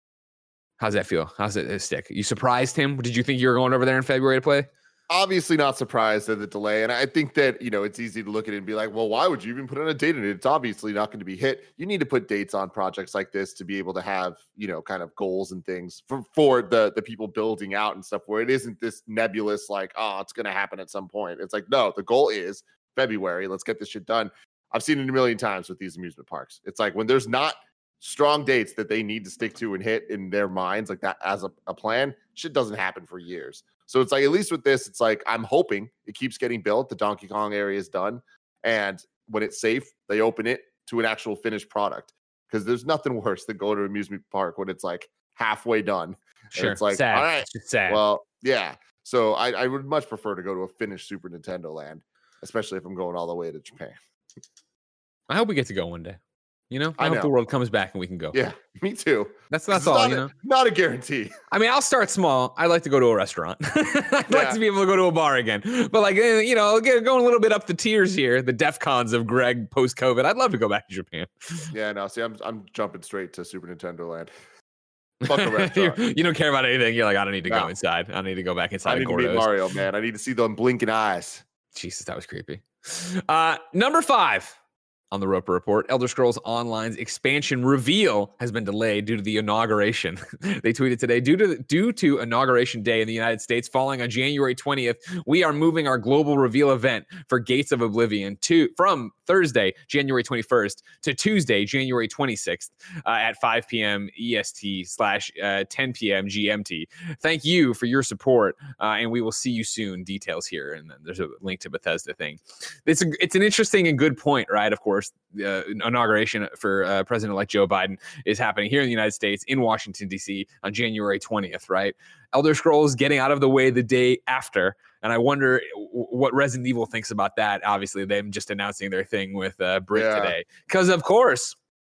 How's that feel? How's it stick? You surprised him? Did you think you were going over there in February to play? Obviously not surprised at the delay. And I think that, you know, it's easy to look at it and be like, well, why would you even put on a date in it? It's obviously not going to be hit. You need to put dates on projects like this to be able to have, you know, kind of goals and things for, for the, the people building out and stuff, where it isn't this nebulous, like, oh, it's going to happen at some point. It's like, no, the goal is February. Let's get this shit done. I've seen it a million times with these amusement parks. It's like when there's not strong dates that they need to stick to and hit in their minds like that as a, a plan, shit doesn't happen for years. So it's like, at least with this, it's like, I'm hoping it keeps getting built. The Donkey Kong area is done. And when it's safe, they open it to an actual finished product. Because there's nothing worse than going to an amusement park when it's like halfway done. Sure. And it's like, sad. all right, It's just sad. well, yeah. So I, I would much prefer to go to a finished Super Nintendo Land, especially if I'm going all the way to Japan. I hope we get to go one day. You know, I, I hope know. the world comes back and we can go. Yeah, me too. That's that's It's all, not you a, know. Not a guarantee. I mean, I'll start small. I like to go to a restaurant. I'd like Yeah. to be able to go to a bar again. But like, eh, you know, get, going a little bit up the tiers here, the DEF CONs of Greg post COVID. I'd love to go back to Japan. Yeah, no. See, I'm I'm jumping straight to Super Nintendo Land. Fuck a restaurant. you, you don't care about anything. You're like, I don't need to go No. inside. I don't need to go back I inside need of to meet Gordo's. Mario, man. I need to see them blinking eyes. Jesus, that was creepy. Uh, number five on the Roper Report, Elder Scrolls Online's expansion reveal has been delayed due to the inauguration. They tweeted today, due to due to Inauguration Day in the United States falling on January twentieth, we are moving our global reveal event for Gates of Oblivion to from Thursday, January twenty-first to Tuesday, January twenty-sixth uh, at five p.m. E S T slash uh, ten p.m. G M T. Thank you for your support, uh, and we will see you soon. Details here, and then there's a link to Bethesda thing. It's a, it's an interesting and good point, right? Of course, the uh, inauguration for uh, President-elect Joe Biden is happening here in the United States in Washington, D C on January twentieth, right? Elder Scrolls getting out of the way the day after. And I wonder w- what Resident Evil thinks about that. Obviously, them just announcing their thing with uh, Brit Yeah. today. Because, of course,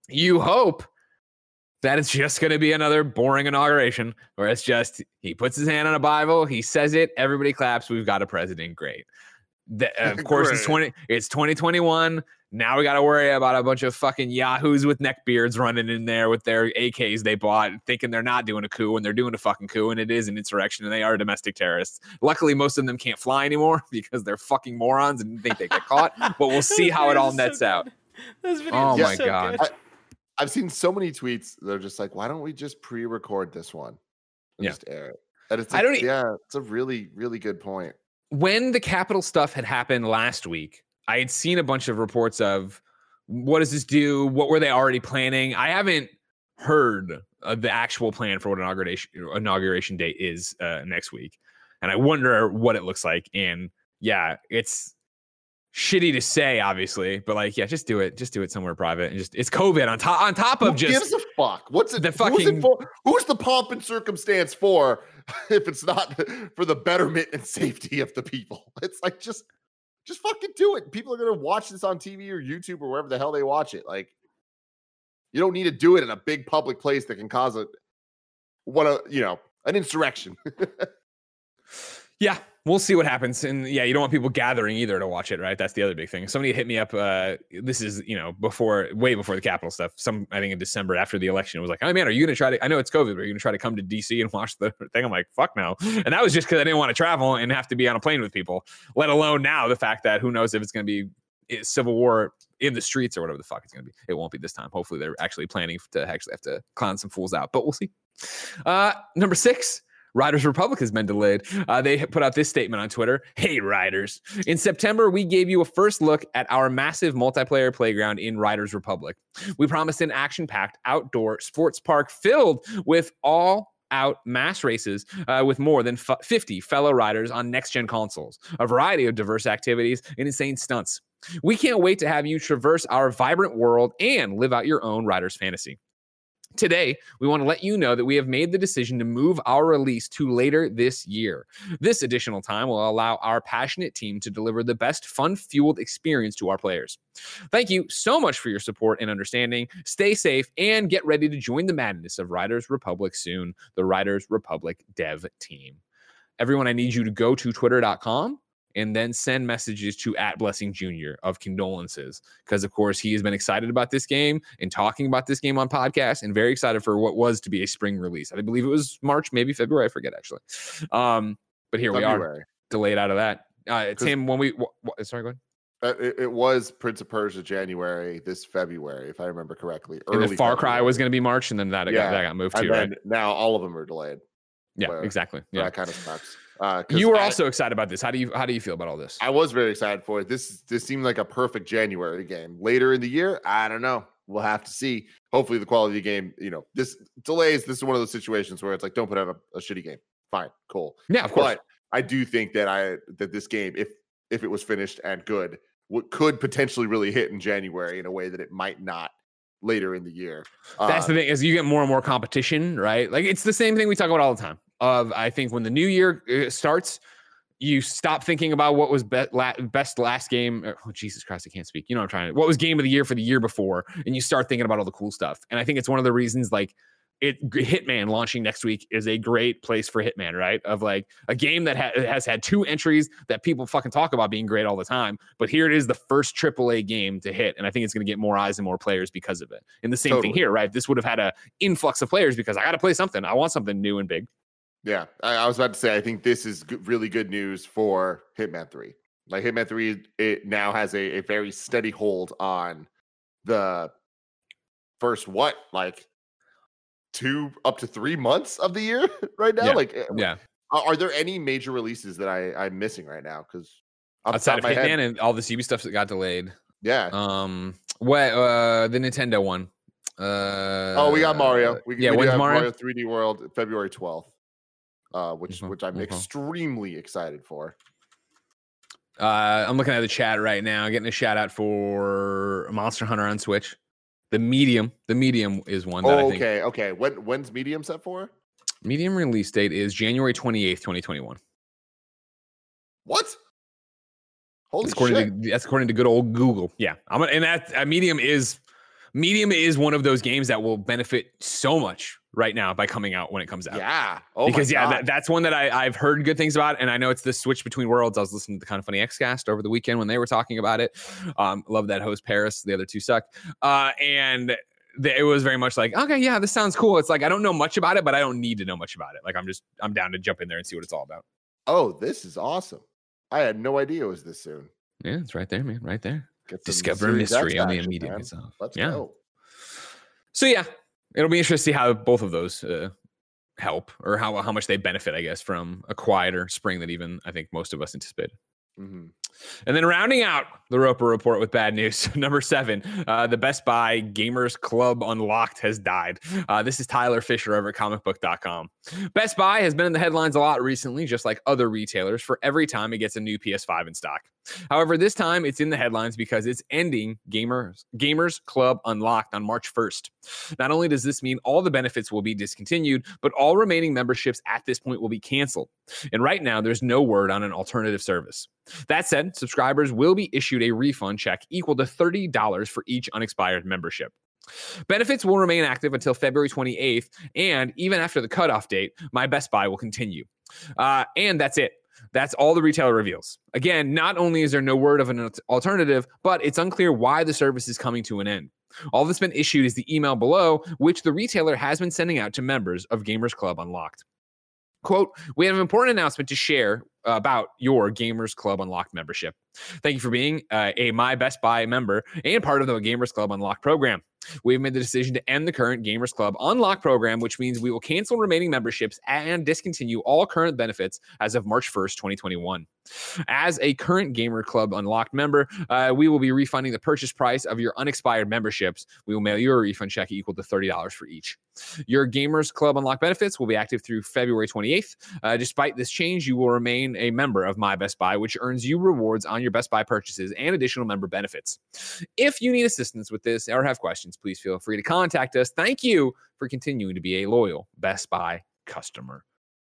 you hope that it's just going to be another boring inauguration where it's just he puts his hand on a Bible, he says it, everybody claps, we've got a president. Great. The, of course, it's twenty. It's twenty twenty-one. Now we got to worry about a bunch of fucking yahoos with neck beards running in there with their A Ks they bought, thinking they're not doing a coup when they're doing a fucking coup, and it is an insurrection, and they are domestic terrorists. Luckily, most of them can't fly anymore because they're fucking morons and think they get caught. But we'll see how it all nets so out. Oh my so god! I, I've seen so many tweets. They're just like, "Why don't we just pre-record this one and yeah. just air it?" And it's I like, don't. E- yeah, it's a really, really good point. When the Capitol stuff had happened last week, I had seen a bunch of reports of what does this do? What were they already planning? I haven't heard of the actual plan for what inauguration inauguration date is uh, next week, and I wonder what it looks like. And yeah, it's shitty to say, obviously, but like, yeah, just do it. Just do it somewhere private, and just it's COVID on top on top of Who just gives a fuck. What's it? The Who's fucking it for? Who's the pomp and circumstance for? If it's not for the betterment and safety of the people, it's like just, just fucking do it. People are gonna watch this on T V or YouTube or wherever the hell they watch it. Like, you don't need to do it in a big public place that can cause a, what a, you know, an insurrection. Yeah, we'll see what happens. And yeah, you don't want people gathering either to watch it, right? That's the other big thing. Somebody hit me up. Uh, this is, you know, before, way before the Capitol stuff. Some, I think in December after the election, it was like, oh man, are you going to try to, I know it's COVID, but are you going to try to come to D C and watch the thing? I'm like, fuck no. And that was just because I didn't want to travel and have to be on a plane with people, let alone now the fact that who knows if it's going to be civil war in the streets or whatever the fuck it's going to be. It won't be this time. Hopefully they're actually planning to actually have to clown some fools out, but we'll see. Uh, number six. Riders Republic has been delayed. Uh, they put out this statement on Twitter. Hey, Riders. In September, we gave you a first look at our massive multiplayer playground in Riders Republic. We promised an action-packed outdoor sports park filled with all-out mass races uh, with more than f- fifty fellow riders on next-gen consoles, a variety of diverse activities, and insane stunts. We can't wait to have you traverse our vibrant world and live out your own Riders fantasy. Today, we want to let you know that we have made the decision to move our release to later this year. This additional time will allow our passionate team to deliver the best fun-fueled experience to our players. Thank you so much for your support and understanding. Stay safe and get ready to join the madness of Riders Republic soon, the Riders Republic dev team. Everyone, I need you to go to twitter dot com and then send messages to at Blessing Junior of condolences. Because, of course, he has been excited about this game and talking about this game on podcasts and very excited for what was to be a spring release. I believe it was March, maybe February. I forget, actually. Um, but here February. we are, delayed out of that. Uh, Tim, when we... Wh- wh- sorry, go ahead. Uh, it, it was Prince of Persia January, this February, if I remember correctly. Early and then Far February. Cry was going to be March, and then that, yeah. got, that got moved and too, then right? Now all of them are delayed. Yeah, but, exactly. Yeah, that kind of sucks. Uh, you were I, also excited about this. How do you how do you feel about all this? I was very excited for it. This this seemed like a perfect January game. Later in the year, I don't know. We'll have to see. Hopefully, the quality of the game. You know, this delays. This is one of those situations where it's like, don't put out a, a shitty game. Fine, cool. Yeah, of course. But I do think that I that this game, if if it was finished and good, would could potentially really hit in January in a way that it might not later in the year. That's uh, the thing, is you get more and more competition, right? Like it's the same thing we talk about all the time. Of I think when the new year starts, you stop thinking about what was be- la- best last game. Oh, Jesus Christ, I can't speak. You know what I'm trying to. What was game of the year for the year before, and you start thinking about all the cool stuff. And I think it's one of the reasons, like it, Hitman launching next week is a great place for Hitman, right? Of like a game that ha- has had two entries that people fucking talk about being great all the time, but here it is, the first triple A game to hit, and I think it's going to get more eyes and more players because of it. And the same totally. thing here, right? This would have had a influx of players because I got to play something. I want something new and big. Yeah, I, I was about to say, I think this is good, really good news for Hitman three. Like Hitman three, it now has a, a very steady hold on the first, what, like two up to three months of the year right now? Yeah. Like, yeah. Are, are there any major releases that I, I'm missing right now? Because outside of Hitman head, and all the C B stuff that got delayed. Yeah. Um. What? Uh. The Nintendo one. Uh. Oh, we got Mario. We, yeah. We When's have Mario? Mario three D World, February twelfth. Uh, which mm-hmm. which I'm mm-hmm. extremely excited for. Uh, I'm looking at the chat right now, getting a shout out for Monster Hunter on Switch. The Medium, the Medium is one that oh, I think. Okay, okay. When when's Medium set for? Medium release date is January twenty-eighth, twenty twenty-one. What? Holy that's according shit! To, that's according to good old Google. Yeah, I'm and that uh, Medium is Medium is one of those games that will benefit so much right now by coming out when it comes out. Yeah. Oh because my yeah, God. that, that's one that I, I've heard good things about, and I know it's the switch between worlds. I was listening to the Kind of Funny Xcast over the weekend when they were talking about it. Um, love that host Paris. The other two suck. Uh, and the, it was very much like, okay, yeah, this sounds cool. It's like I don't know much about it, but I don't need to know much about it. Like I'm just I'm down to jump in there and see what it's all about. Oh, this is awesome. I had no idea it was this soon. Yeah, it's right there, man. Right there. Get some Discover a Series mystery X on the action, Medium man. itself. Let's yeah. go. So yeah, it'll be interesting to see how both of those uh, help, or how how much they benefit, I guess, from a quieter spring that even I think most of us anticipated. Mm-hmm. And then rounding out the Roper Report with bad news, number seven, uh, the Best Buy Gamers Club Unlocked has died. Uh, this is Tyler Fisher over at comic book dot com. Best Buy has been in the headlines a lot recently, just like other retailers, for every time it gets a new P S five in stock. However, this time it's in the headlines because it's ending Gamers, Gamers Club Unlocked on March first. Not only does this mean all the benefits will be discontinued, but all remaining memberships at this point will be canceled. And right now, there's no word on an alternative service. That said, subscribers will be issued a refund check equal to thirty dollars for each unexpired membership. Benefits will remain active until February twenty-eighth, and even after the cutoff date, My Best Buy will continue. Uh, and that's it. That's all the retailer reveals. Again, not only is there no word of an alternative, but it's unclear why the service is coming to an end. All that's been issued is the email below, which the retailer has been sending out to members of Gamers Club Unlocked. Quote, we have an important announcement to share about your Gamers Club Unlocked membership. Thank you for being uh, a My Best Buy member and part of the Gamers Club Unlocked program. We've made the decision to end the current Gamers Club Unlocked program, which means we will cancel remaining memberships and discontinue all current benefits as of March first, twenty twenty-one. As a current Gamer Club Unlocked member, uh, we will be refunding the purchase price of your unexpired memberships. We will mail you a refund check equal to thirty dollars for each. Your Gamers Club Unlocked benefits will be active through February twenty-eighth. Uh, despite this change, you will remain a member of My Best Buy, which earns you rewards on your Best Buy purchases and additional member benefits. If you need assistance with this or have questions, please feel free to contact us. Thank you for continuing to be a loyal Best Buy customer.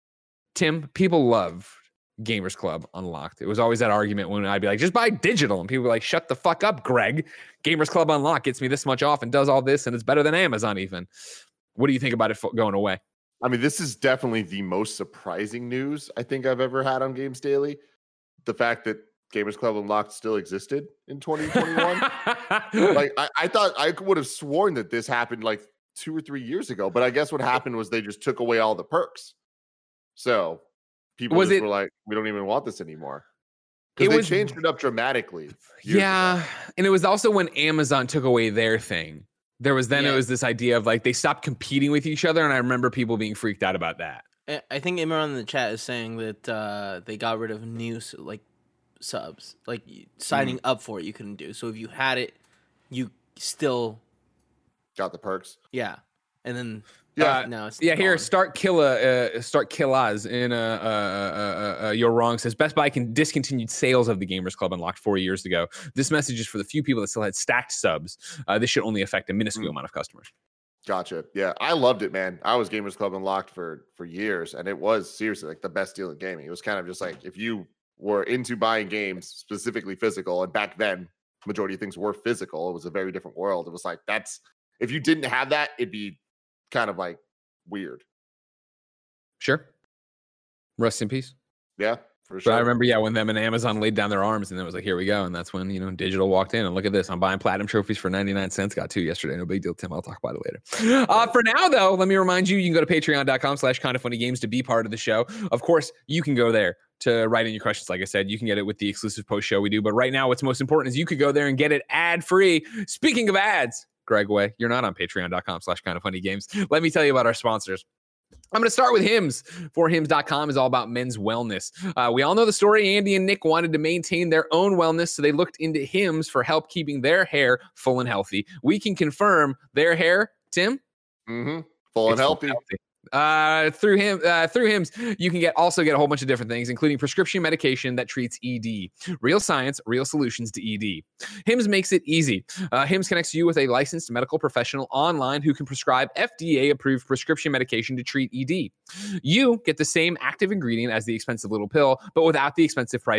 Tim, people love Gamers Club Unlocked. It was always that argument when I'd be like, just buy digital. And people were like, shut the fuck up, Greg. Gamers Club Unlocked gets me this much off and does all this, and it's better than Amazon even. What do you think about it going away? I mean, this is definitely the most surprising news I think I've ever had on Games Daily. The fact that Gamers Club Unlocked still existed in twenty twenty-one. Like, I, I thought I would have sworn that this happened like two or three years ago, but I guess what happened was they just took away all the perks. So people was just it, were like, we don't even want this anymore. Because they was, changed it up dramatically. Yeah. Ago. And it was also when Amazon took away their thing. There was then yeah. it was this idea of like they stopped competing with each other. And I remember people being freaked out about that. I think Imran in the chat is saying that uh, they got rid of new like subs, like signing mm. up for it you couldn't do. So if you had it, you still got the perks. Yeah. And then yeah, uh, no, it's yeah. gone. Here, start Killa, uh, start Killaz in uh, uh, uh, uh, You're Wrong says Best Buy can discontinued sales of the Gamers Club Unlocked four years ago. This message is for the few people that still had stacked subs. Uh, this should only affect a minuscule mm. amount of customers. Gotcha. Yeah, I loved it, man. I was Gamers Club Unlocked for for years, and it was seriously like the best deal in gaming. It was kind of just like if you were into buying games, specifically physical, and back then majority of things were physical. It was a very different world. It was like that's if you didn't have that, it'd be kind of like weird. Sure. Rest in peace. Yeah, for sure. But I remember, yeah, when them and Amazon laid down their arms, and it was like, here we go. And that's when, you know, digital walked in. And look at this. I'm buying platinum trophies for ninety-nine cents. Got two yesterday. No big deal, Tim. I'll talk about it later. Uh, for now, though, let me remind you, you can go to patreon.com slash kind of funny games to be part of the show. Of course, you can go there to write in your questions. Like I said, you can get it with the exclusive post show we do. But right now, what's most important is you could go there and get it ad free. Speaking of ads, Greg Way, you're not on patreon.com slash kind of funny games. Let me tell you about our sponsors. I'm going to start with Hims. For Hims dot com is all about men's wellness. Uh, we all know the story. Andy and Nick wanted to maintain their own wellness, so they looked into Hims for help keeping their hair full and healthy. We can confirm their hair, Tim? Mm-hmm. Full and healthy. healthy. Uh, through him, uh, through Hims, you can get also get a whole bunch of different things, including prescription medication that treats E D. Real science, real solutions to E D. Hims makes it easy. Uh, Hims connects you with a licensed medical professional online who can prescribe F D A-approved prescription medication to treat E D. You get the same active ingredient as the expensive little pill, but without the expensive price tag.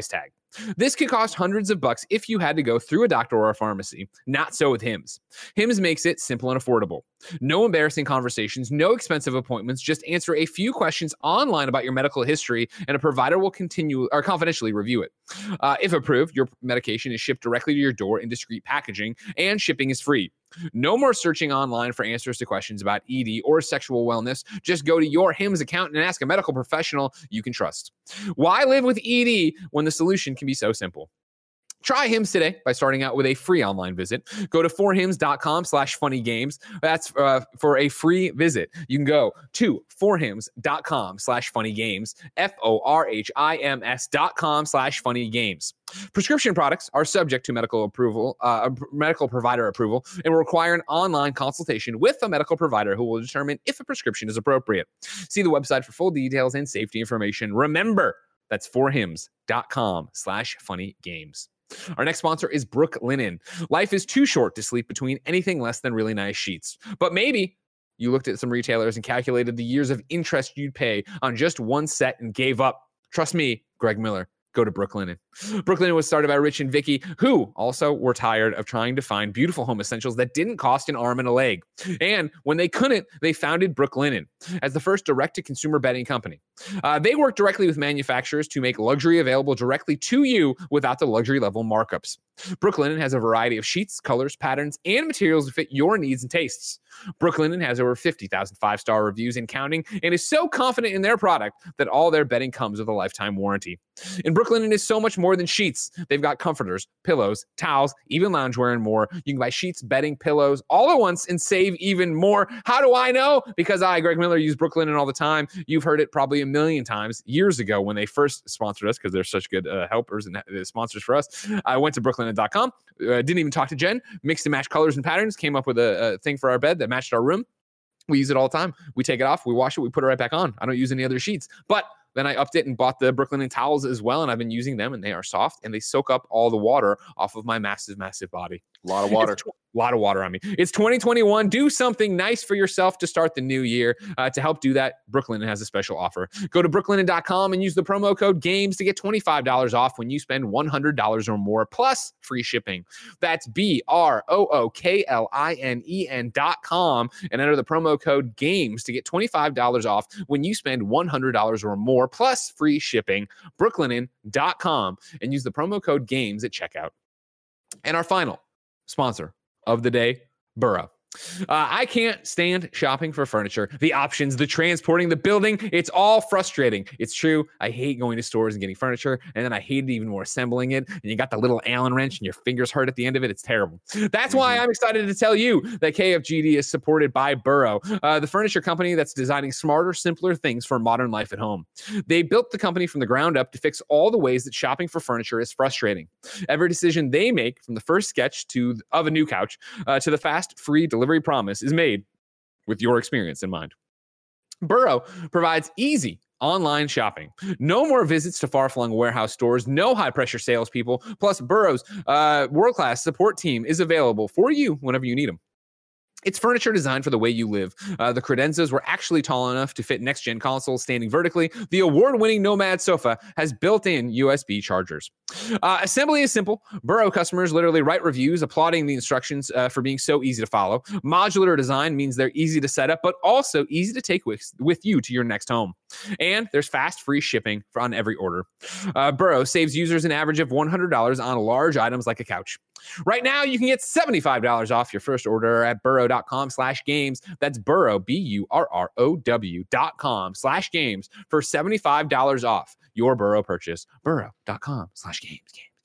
This could cost hundreds of bucks if you had to go through a doctor or a pharmacy. Not so with Hims. Hims makes it simple and affordable. No embarrassing conversations, no expensive appointments. Just answer a few questions online about your medical history, and a provider will continue or confidentially review it. Uh, if approved, your medication is shipped directly to your door in discreet packaging, and shipping is free. No more searching online for answers to questions about E D or sexual wellness. Just go to your Hims account and ask a medical professional you can trust. Why live with E D when the solution can be so simple? Try Hims today by starting out with a free online visit. Go to forhims.com slash funny games. That's uh, for a free visit. You can go to forhims.com slash funny games, F O R H I M S dot com slash funny games. Prescription products are subject to medical approval, uh, medical provider approval, and will require an online consultation with a medical provider who will determine if a prescription is appropriate. See the website for full details and safety information. Remember, that's forhims.com slash funny games. Our next sponsor is Brooklinen. Life is too short to sleep between anything less than really nice sheets. But maybe you looked at some retailers and calculated the years of interest you'd pay on just one set and gave up. Trust me, Greg Miller. Go to Brooklinen. Brooklinen was started by Rich and Vicky, who also were tired of trying to find beautiful home essentials that didn't cost an arm and a leg. And when they couldn't, they founded Brooklinen as the first direct-to-consumer bedding company. Uh, they work directly with manufacturers to make luxury available directly to you without the luxury-level markups. Brooklinen has a variety of sheets, colors, patterns, and materials to fit your needs and tastes. Brooklinen has over fifty thousand five-star reviews and counting, and is so confident in their product that all their bedding comes with a lifetime warranty. And Brooklinen is so much more than sheets. They've got comforters, pillows, towels, even loungewear and more. You can buy sheets, bedding, pillows all at once and save even more. How do I know? Because I, Greg Miller, use Brooklinen all the time. You've heard it probably a million times years ago when they first sponsored us, because they're such good uh, helpers and uh, sponsors for us. I went to brooklinen dot com, uh, didn't even talk to Jen, mixed and matched colors and patterns, came up with a, a thing for our bed that matched our room. We use it all the time. We take it off, we wash it, we put it right back on. I don't use any other sheets. But then I upped it and bought the Brooklinen towels as well, and I've been using them, and they are soft, and they soak up all the water off of my massive, massive body. A lot of water. Tw- a lot of water on me. It's twenty twenty-one. Do something nice for yourself to start the new year. Uh, to help do that, Brooklinen has a special offer. Go to brooklinen dot com and use the promo code GAMES to get twenty-five dollars off when you spend one hundred dollars or more, plus free shipping. That's B R O O K L I N E N dot com and enter the promo code GAMES to get twenty-five dollars off when you spend one hundred dollars or more, plus free shipping. brooklinen dot com and use the promo code GAMES at checkout. And our final sponsor of the day, Burrow. Uh, I can't stand shopping for furniture. The options, the transporting, the building, it's all frustrating. It's true. I hate going to stores and getting furniture, and then I hate even more assembling it. And you got the little Allen wrench and your fingers hurt at the end of it. It's terrible. That's why I'm excited to tell you that K F G D is supported by Burrow, uh, the furniture company that's designing smarter, simpler things for modern life at home. They built the company from the ground up to fix all the ways that shopping for furniture is frustrating. Every decision they make, from the first sketch to of a new couch uh, to the fast, free delivery promise, is made with your experience in mind. Burrow provides easy online shopping. No more visits to far-flung warehouse stores, no high-pressure salespeople. Plus, Burrow's uh, world-class support team is available for you whenever you need them. It's furniture designed for the way you live. Uh, the credenzas were actually tall enough to fit next-gen consoles standing vertically. The award-winning Nomad sofa has built-in U S B chargers. Uh, assembly is simple. Burrow customers literally write reviews applauding the instructions uh, for being so easy to follow. Modular design means they're easy to set up, but also easy to take with, with you to your next home. And there's fast, free shipping on every order. Uh, Burrow saves users an average of one hundred dollars on large items like a couch. Right now, you can get seventy-five dollars off your first order at burrow.com slash games. That's Burrow, B U R R O W dot com slash games for seventy-five dollars off your Burrow purchase. Burrow.com slash games.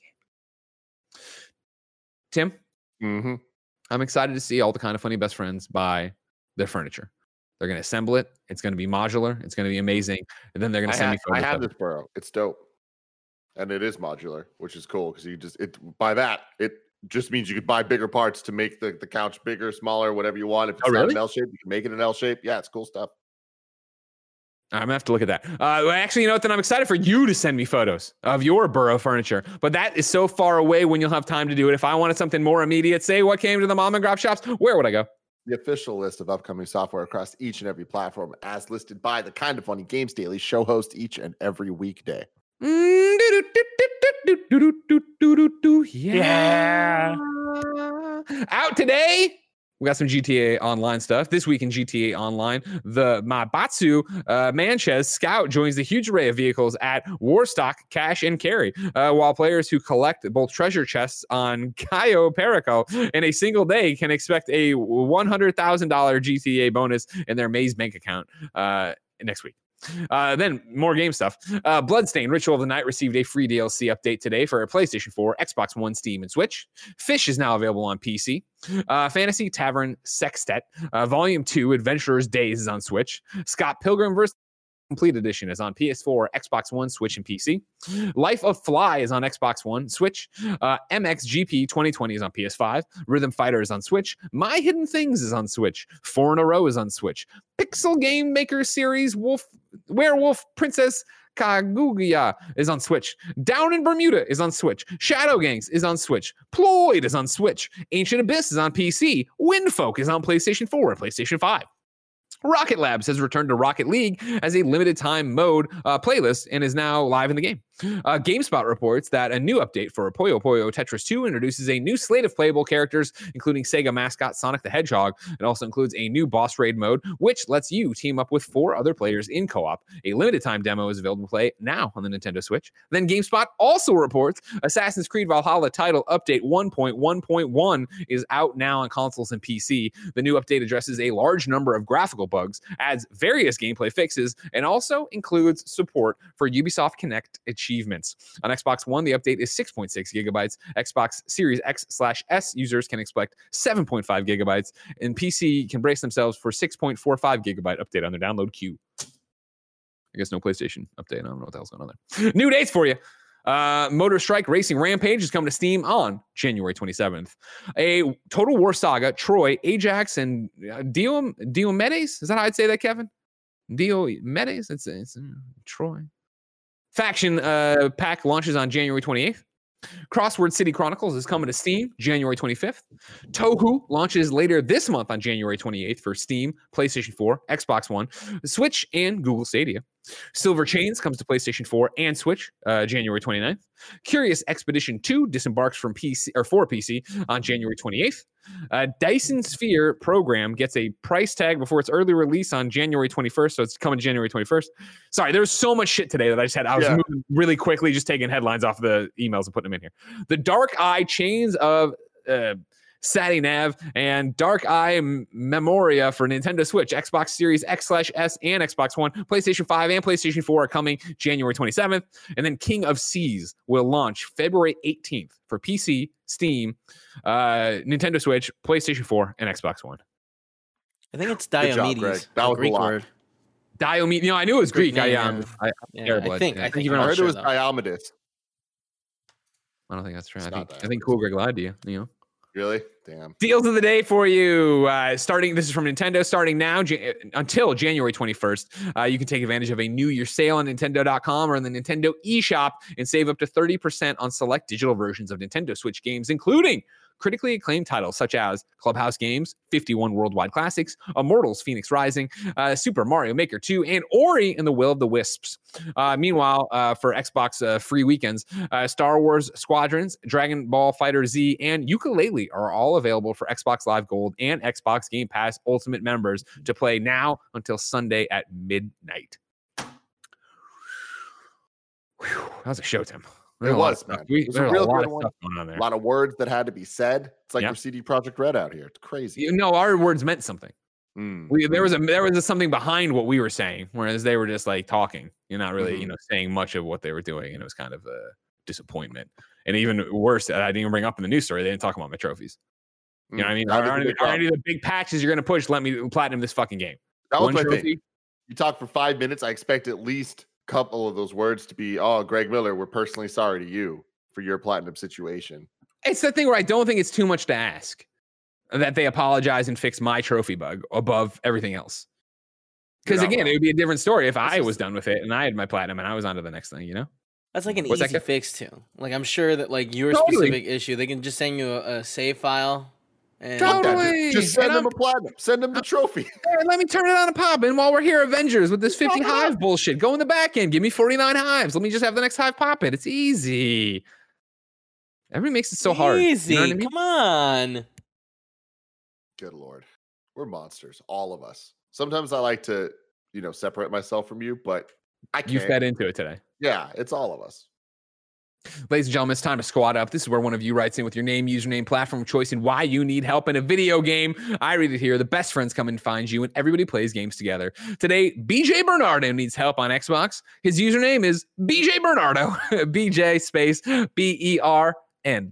Tim, Mm-hmm. I'm excited to see all the Kind of Funny best friends buy their furniture. They're going to assemble it. It's going to be modular. It's going to be amazing. And then they're going to I send have, me photos. I have of it. this Burrow. It's dope. And it is modular, which is cool because you just it by that it just means you could buy bigger parts to make the, the couch bigger, smaller, whatever you want. If it's Oh, not really? an L shape, you can make it an L shape. Yeah, it's cool stuff. I'm gonna have to look at that. Uh, well, actually, you know what? Then I'm excited for you to send me photos of your Burrow furniture. But that is so far away when you'll have time to do it. If I wanted something more immediate, say what came to the mom and grab shops, where would I go? The official list of upcoming software across each and every platform, as listed by the Kind of Funny Games Daily show host each and every weekday. Mm, do, do, do, do, do, do, do. Yeah. Out today. We got some G T A Online stuff. This week in G T A Online, the Mabatsu uh, Manchez Scout joins the huge array of vehicles at Warstock Cash and Carry, uh, while players who collect both treasure chests on Cayo Perico in a single day can expect a one hundred thousand dollars G T A bonus in their Maze bank account uh, next week. Uh, then more game stuff. Uh, Bloodstain Ritual of the Night received a free D L C update today for PlayStation four, Xbox One, Steam, and Switch. Fish is now available on P C. Uh, Fantasy Tavern Sextet uh, Volume two, Adventurer's Days is on Switch. Scott Pilgrim vs. Complete Edition is on P S four, Xbox One, Switch, and P C. Life of Fly is on Xbox One, Switch. Uh, M X G P twenty twenty is on P S five. Rhythm Fighter is on Switch. My Hidden Things is on Switch. Four in a Row is on Switch. Pixel Game Maker Series Wolf Werewolf Princess Kaguya is on Switch. Down in Bermuda is on Switch. Shadow Gangs is on Switch. Ploid is on Switch. Ancient Abyss is on P C. Windfolk is on PlayStation four and PlayStation five. Rocket Labs has returned to Rocket League as a limited time mode uh, playlist and is now live in the game. Uh, GameSpot reports that a new update for Puyo Puyo Tetris two introduces a new slate of playable characters, including Sega mascot Sonic the Hedgehog. It also includes a new boss raid mode, which lets you team up with four other players in co-op. A limited time demo is available to play now on the Nintendo Switch. Then GameSpot also reports Assassin's Creed Valhalla title update one point one point one is out now on consoles and P C. The new update addresses a large number of graphical bugs, adds various gameplay fixes, and also includes support for Ubisoft Connect achievements. On Xbox One, the update is six point six gigabytes. Xbox Series X slash S users can expect seven point five gigabytes, and P C can brace themselves for six point four five gigabyte update on their download queue. I guess no PlayStation update. I don't know what the hell's going on there. New dates for you. Uh, Motor Strike Racing Rampage is coming to Steam on January twenty-seventh. A Total War Saga, Troy, Ajax, and uh, Dio, Diomedes? Is that how I'd say that, Kevin? Diomedes? It's, it's uh, Troy. Faction uh, pack launches on January twenty-eighth. Crossword City Chronicles is coming to Steam January twenty-fifth. Touhou launches later this month on January twenty-eighth for Steam, PlayStation four, Xbox One, Switch, and Google Stadia. Silver Chains comes to PlayStation four and Switch uh, January twenty-ninth. Curious Expedition two disembarks from P C or for P C on January twenty-eighth. Uh, Dyson Sphere program gets a price tag before its early release on January twenty-first, so it's coming January twenty-first. Sorry, there's so much shit today that I just had. I was yeah. moving really quickly, just taking headlines off the emails and putting them in here. The Dark Eye Chains of uh, Sati Nav and Dark Eye Memoria for Nintendo Switch, Xbox Series X slash S and Xbox One, PlayStation five and PlayStation four are coming January twenty-seventh. And then King of Seas will launch February eighteenth for P C, Steam, uh, Nintendo Switch, PlayStation four, and Xbox One. I think it's Diomedes. That was Greek word. Diomedes. You know, I knew it was Greek. Greek I, um, I, yeah, terrible. I think. I, I think even I heard sure, it was Diomedes. I don't think that's true. I think, I think Cool Greg lied to you. You know. Really? Damn. Deals of the day for you. Uh, starting, this is from Nintendo. Starting now Jan- until January twenty-first, uh, you can take advantage of a New Year sale on Nintendo dot com or in the Nintendo eShop and save up to thirty percent on select digital versions of Nintendo Switch games, including critically acclaimed titles such as Clubhouse Games, fifty-one Worldwide Classics, Immortals Phoenix Rising, uh, Super Mario Maker two, and Ori and the Will of the Wisps. Uh, meanwhile, uh, for Xbox uh, free weekends, uh, Star Wars Squadrons, Dragon Ball Fighter Z, and Yooka-Laylee are all available for Xbox Live Gold and Xbox Game Pass Ultimate members to play now until Sunday at midnight. Whew, that was a show, Tim. It was, man. We, it was a real lot of stuff going on there. A lot of words that had to be said. It's like yep. your C D Projekt Red out here. It's crazy. You know, our words meant something. Mm. We, there was a there was a something behind what we were saying, whereas they were just like talking. You're not really, mm-hmm. you know, saying much of what they were doing, and it was kind of a disappointment. And even worse, I didn't even bring up in the news story. They didn't talk about my trophies. You know what I mean? Are, are, are any of the big patches you're going to push? Let me platinum this fucking game. That was One my trophy. Thing. You talk for five minutes. I expect at least a couple of those words to be, "Oh, Greg Miller, we're personally sorry to you for your platinum situation." It's the thing where I don't think it's too much to ask that they apologize and fix my trophy bug above everything else. Because again, wrong. It would be a different story if this I was done with it and I had my platinum and I was on to the next thing, you know? That's like an What's easy fix too. Like I'm sure that like your totally. specific issue, they can just send you a, a save file. And totally. Just send and them I'm, a platinum. Send them the trophy. Hey, let me turn it on a pop. And while we're here, Avengers with this fifty hive bullshit, go in the back end. Give me forty-nine hives. Let me just have the next hive pop it. It's easy. Everybody makes it so hard. Easy. You know what I mean? Come on. Good Lord. We're monsters, all of us. Sometimes I like to, you know, separate myself from you, but I can't. You fed into it today. Yeah, it's all of us. Ladies and gentlemen, it's time to squad up. This is where one of you writes in with your name, username, platform of choice, and why you need help in a video game. I read it here. The best friends come and find you, and everybody plays games together. Today, B J Bernardo needs help on Xbox. His username is B J Bernardo. B J space B E R N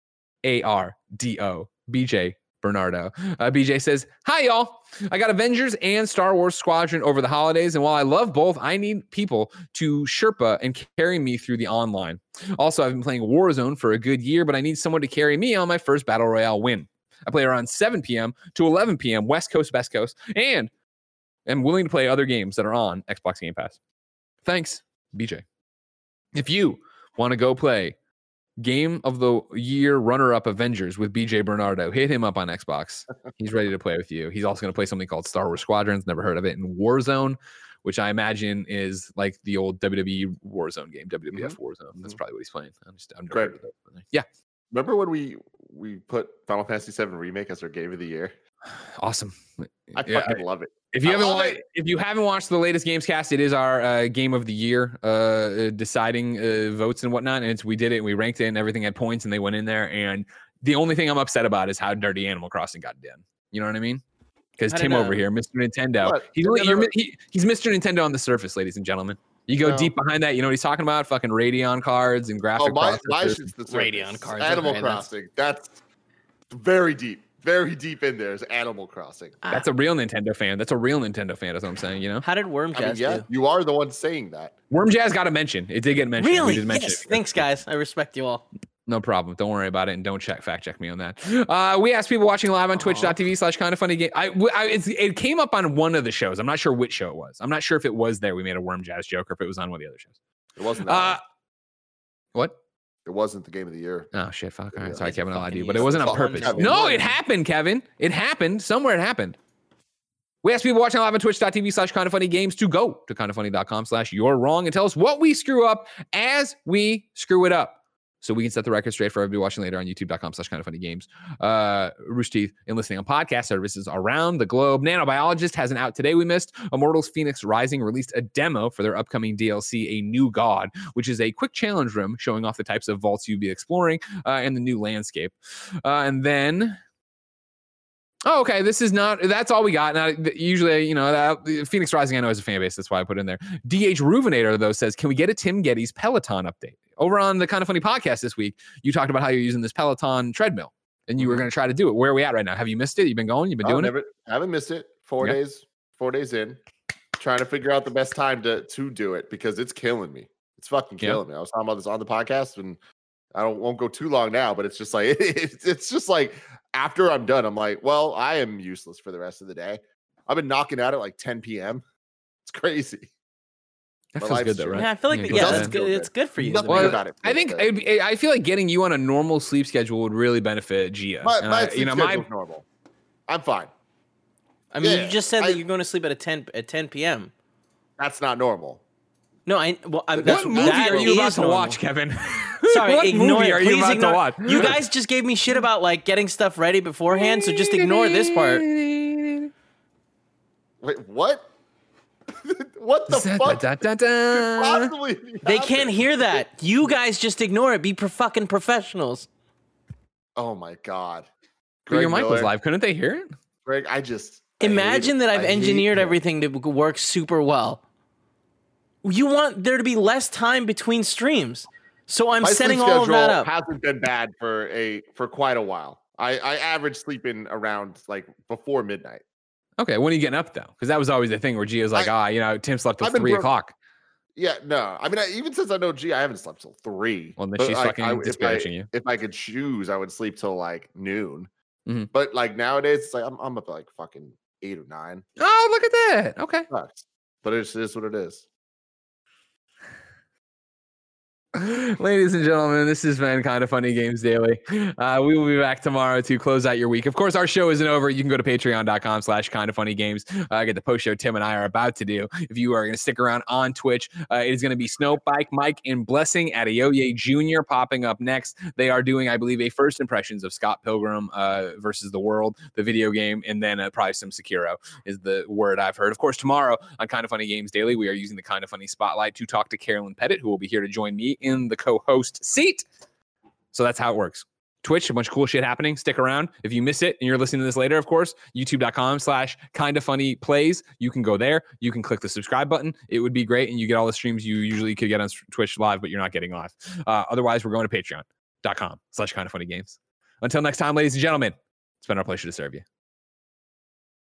A R D O. B J Bernardo. Uh, B J says, hi, y'all. I got Avengers and Star Wars Squadron over the holidays, and while I love both, I need people to Sherpa and carry me through the online. Also, I've been playing Warzone for a good year, but I need someone to carry me on my first Battle Royale win. I play around seven p.m. to eleven p.m. West Coast, Best Coast, and am willing to play other games that are on Xbox Game Pass. Thanks, B J. If you want to go play Game of the Year runner-up Avengers with B J Bernardo, hit him up on Xbox. He's ready to play with you. He's also going to play something called Star Wars Squadrons. Never heard of it. And Warzone, which I imagine is like the old W W E Warzone game, W W F mm-hmm. Warzone. That's probably what he's playing. I'm just, I'm Great. Yeah. Remember when we we put Final Fantasy seven Remake as our game of the year? Awesome. I yeah, fucking I, love it. If you I haven't watched, it. if you haven't watched the latest Gamescast, it is our uh, game of the year, uh, deciding uh, votes and whatnot. And it's, we did it, and we ranked it, and everything had points, and they went in there. And the only thing I'm upset about is how dirty Animal Crossing got done. You know what I mean? Because Tim over here, Mister Nintendo, what? he's only, you're, he, he's Mister Nintendo on the surface, ladies and gentlemen. You go no. deep behind that, you know what he's talking about? Fucking Radeon cards and graphic. Oh, my, my shit's the Radeon cards. Animal okay, Crossing. That's, that's very deep. Very deep in there is Animal Crossing. That's a real Nintendo fan. That's a real Nintendo fan. That's what I'm saying. You know. How did Worm Jazz I mean, yeah, do? You are the one saying that. Worm Jazz got a mention. It did get mentioned. Really? We did mention yes. it. Thanks, guys. I respect you all. No problem. Don't worry about it, and don't check fact check me on that. Uh, we asked people watching live on Twitch.tv slash kind of funny game. I, I it's, it came up on one of the shows. I'm not sure which show it was. I'm not sure if it was there. We made a Worm Jazz joke, or if it was on one of the other shows. It wasn't. That uh, what? It wasn't the game of the year. Oh shit! Fuck. All right. Sorry, It's Kevin. I lied to you, fucking but it wasn't on purpose. Kevin. No, it happened, Kevin. It happened. Somewhere it happened. We asked people watching live on Twitch.tv slash kind of funny games to go to kindoffunny.com slash you're wrong and tell us what we screw up as we screw it up, so we can set the record straight for everybody watching later on youtube.com slash kind of funny games. Uh, Rooster Teeth and listening on podcast services around the globe. Nanobiologist has an out today we missed. Immortals Phoenix Rising released a demo for their upcoming D L C, A New God, which is a quick challenge room showing off the types of vaults you'd be exploring uh, and the new landscape. Uh, and then... Oh, okay. This is not, that's all we got. Now, usually, you know, that, Phoenix Rising, I know, has a fan base. That's why I put it in there. D H Ruvenator, though, says, can we get a Tim Geddes Peloton update? Over on the Kind of Funny podcast this week, you talked about how you're using this Peloton treadmill, and you were going to try to do it. Where are we at right now? Have you missed it? You've been going? You've been oh, doing never, it? I haven't missed it. Four yeah. days, four days in, trying to figure out the best time to, to do it because it's killing me. It's fucking killing yeah. me. I was talking about this on the podcast, and I don't won't go too long now, but it's just like, it's, it's just like, after I'm done, I'm like, well, I am useless for the rest of the day. I've been knocking out at like ten p.m. It's crazy. That feels good, though, right? Yeah, I feel like yeah, yeah that's good. It's good for you. Nothing well, about it. I think it, I feel like getting you on a normal sleep schedule would really benefit Gia. My, my uh, sleep you know, schedule's my normal. I'm fine. I mean, yeah, you just said I, that you're going to sleep at a ten at ten p.m. That's not normal. No, I. Well, I, what that's, movie that are you about to normal. watch, Kevin? Sorry, what ignore movie it. are you Please about ignore, to watch? You guys just gave me shit about like getting stuff ready beforehand, so just ignore this part. Wait, what? What the da, fuck? Da, da, da. Possibly they can't hear that. You guys just ignore it. Be pro- fucking professionals. Oh my god. But your mic Miller. was live. Couldn't they hear it? Greg, I just imagine I that I've I engineered everything to work super well. You want there to be less time between streams, so I'm My setting sleep all of that up. Hasn't been bad for a for quite a while. I I average sleeping around like before midnight. Okay, when are you getting up though? Because that was always the thing where Gia's like, ah, you know, Tim slept till three bro- o'clock. Yeah, no. I mean, I, even since I know G, I haven't slept till three. Well, then But, she's like, fucking I, if I, disparaging you. If I could choose, I would sleep till like noon. Mm-hmm. But like nowadays, it's like I'm I'm up at like fucking eight or nine. Oh, look at that. Okay, Sucks. But it is what it is. Ladies and gentlemen, this has been Kind of Funny Games Daily. Uh, we will be back tomorrow to close out your week. Of course, our show isn't over. You can go to patreon.com slash kind of funny games. Uh, get the post show Tim and I are about to do. If you are going to stick around on Twitch, uh, it is going to be Snowbike, Mike, and Blessing Adeoye Junior popping up next. They are doing, I believe, a first impressions of Scott Pilgrim uh, versus the World, the video game, and then uh, probably some Sekiro is the word I've heard. Of course, tomorrow on Kind of Funny Games Daily, we are using the Kind of Funny Spotlight to talk to Carolyn Pettit, who will be here to join me in the co-host seat. So that's how it works. Twitch, a bunch of cool shit happening. Stick around. If you miss it and you're listening to this later, of course, youtube.com slash kind of funny plays. You can go there. You can click the subscribe button. It would be great. And you get all the streams you usually could get on Twitch live, but you're not getting live. Uh, otherwise, we're going to patreon.com slash kind of funny games. Until next time, ladies and gentlemen, it's been our pleasure to serve you.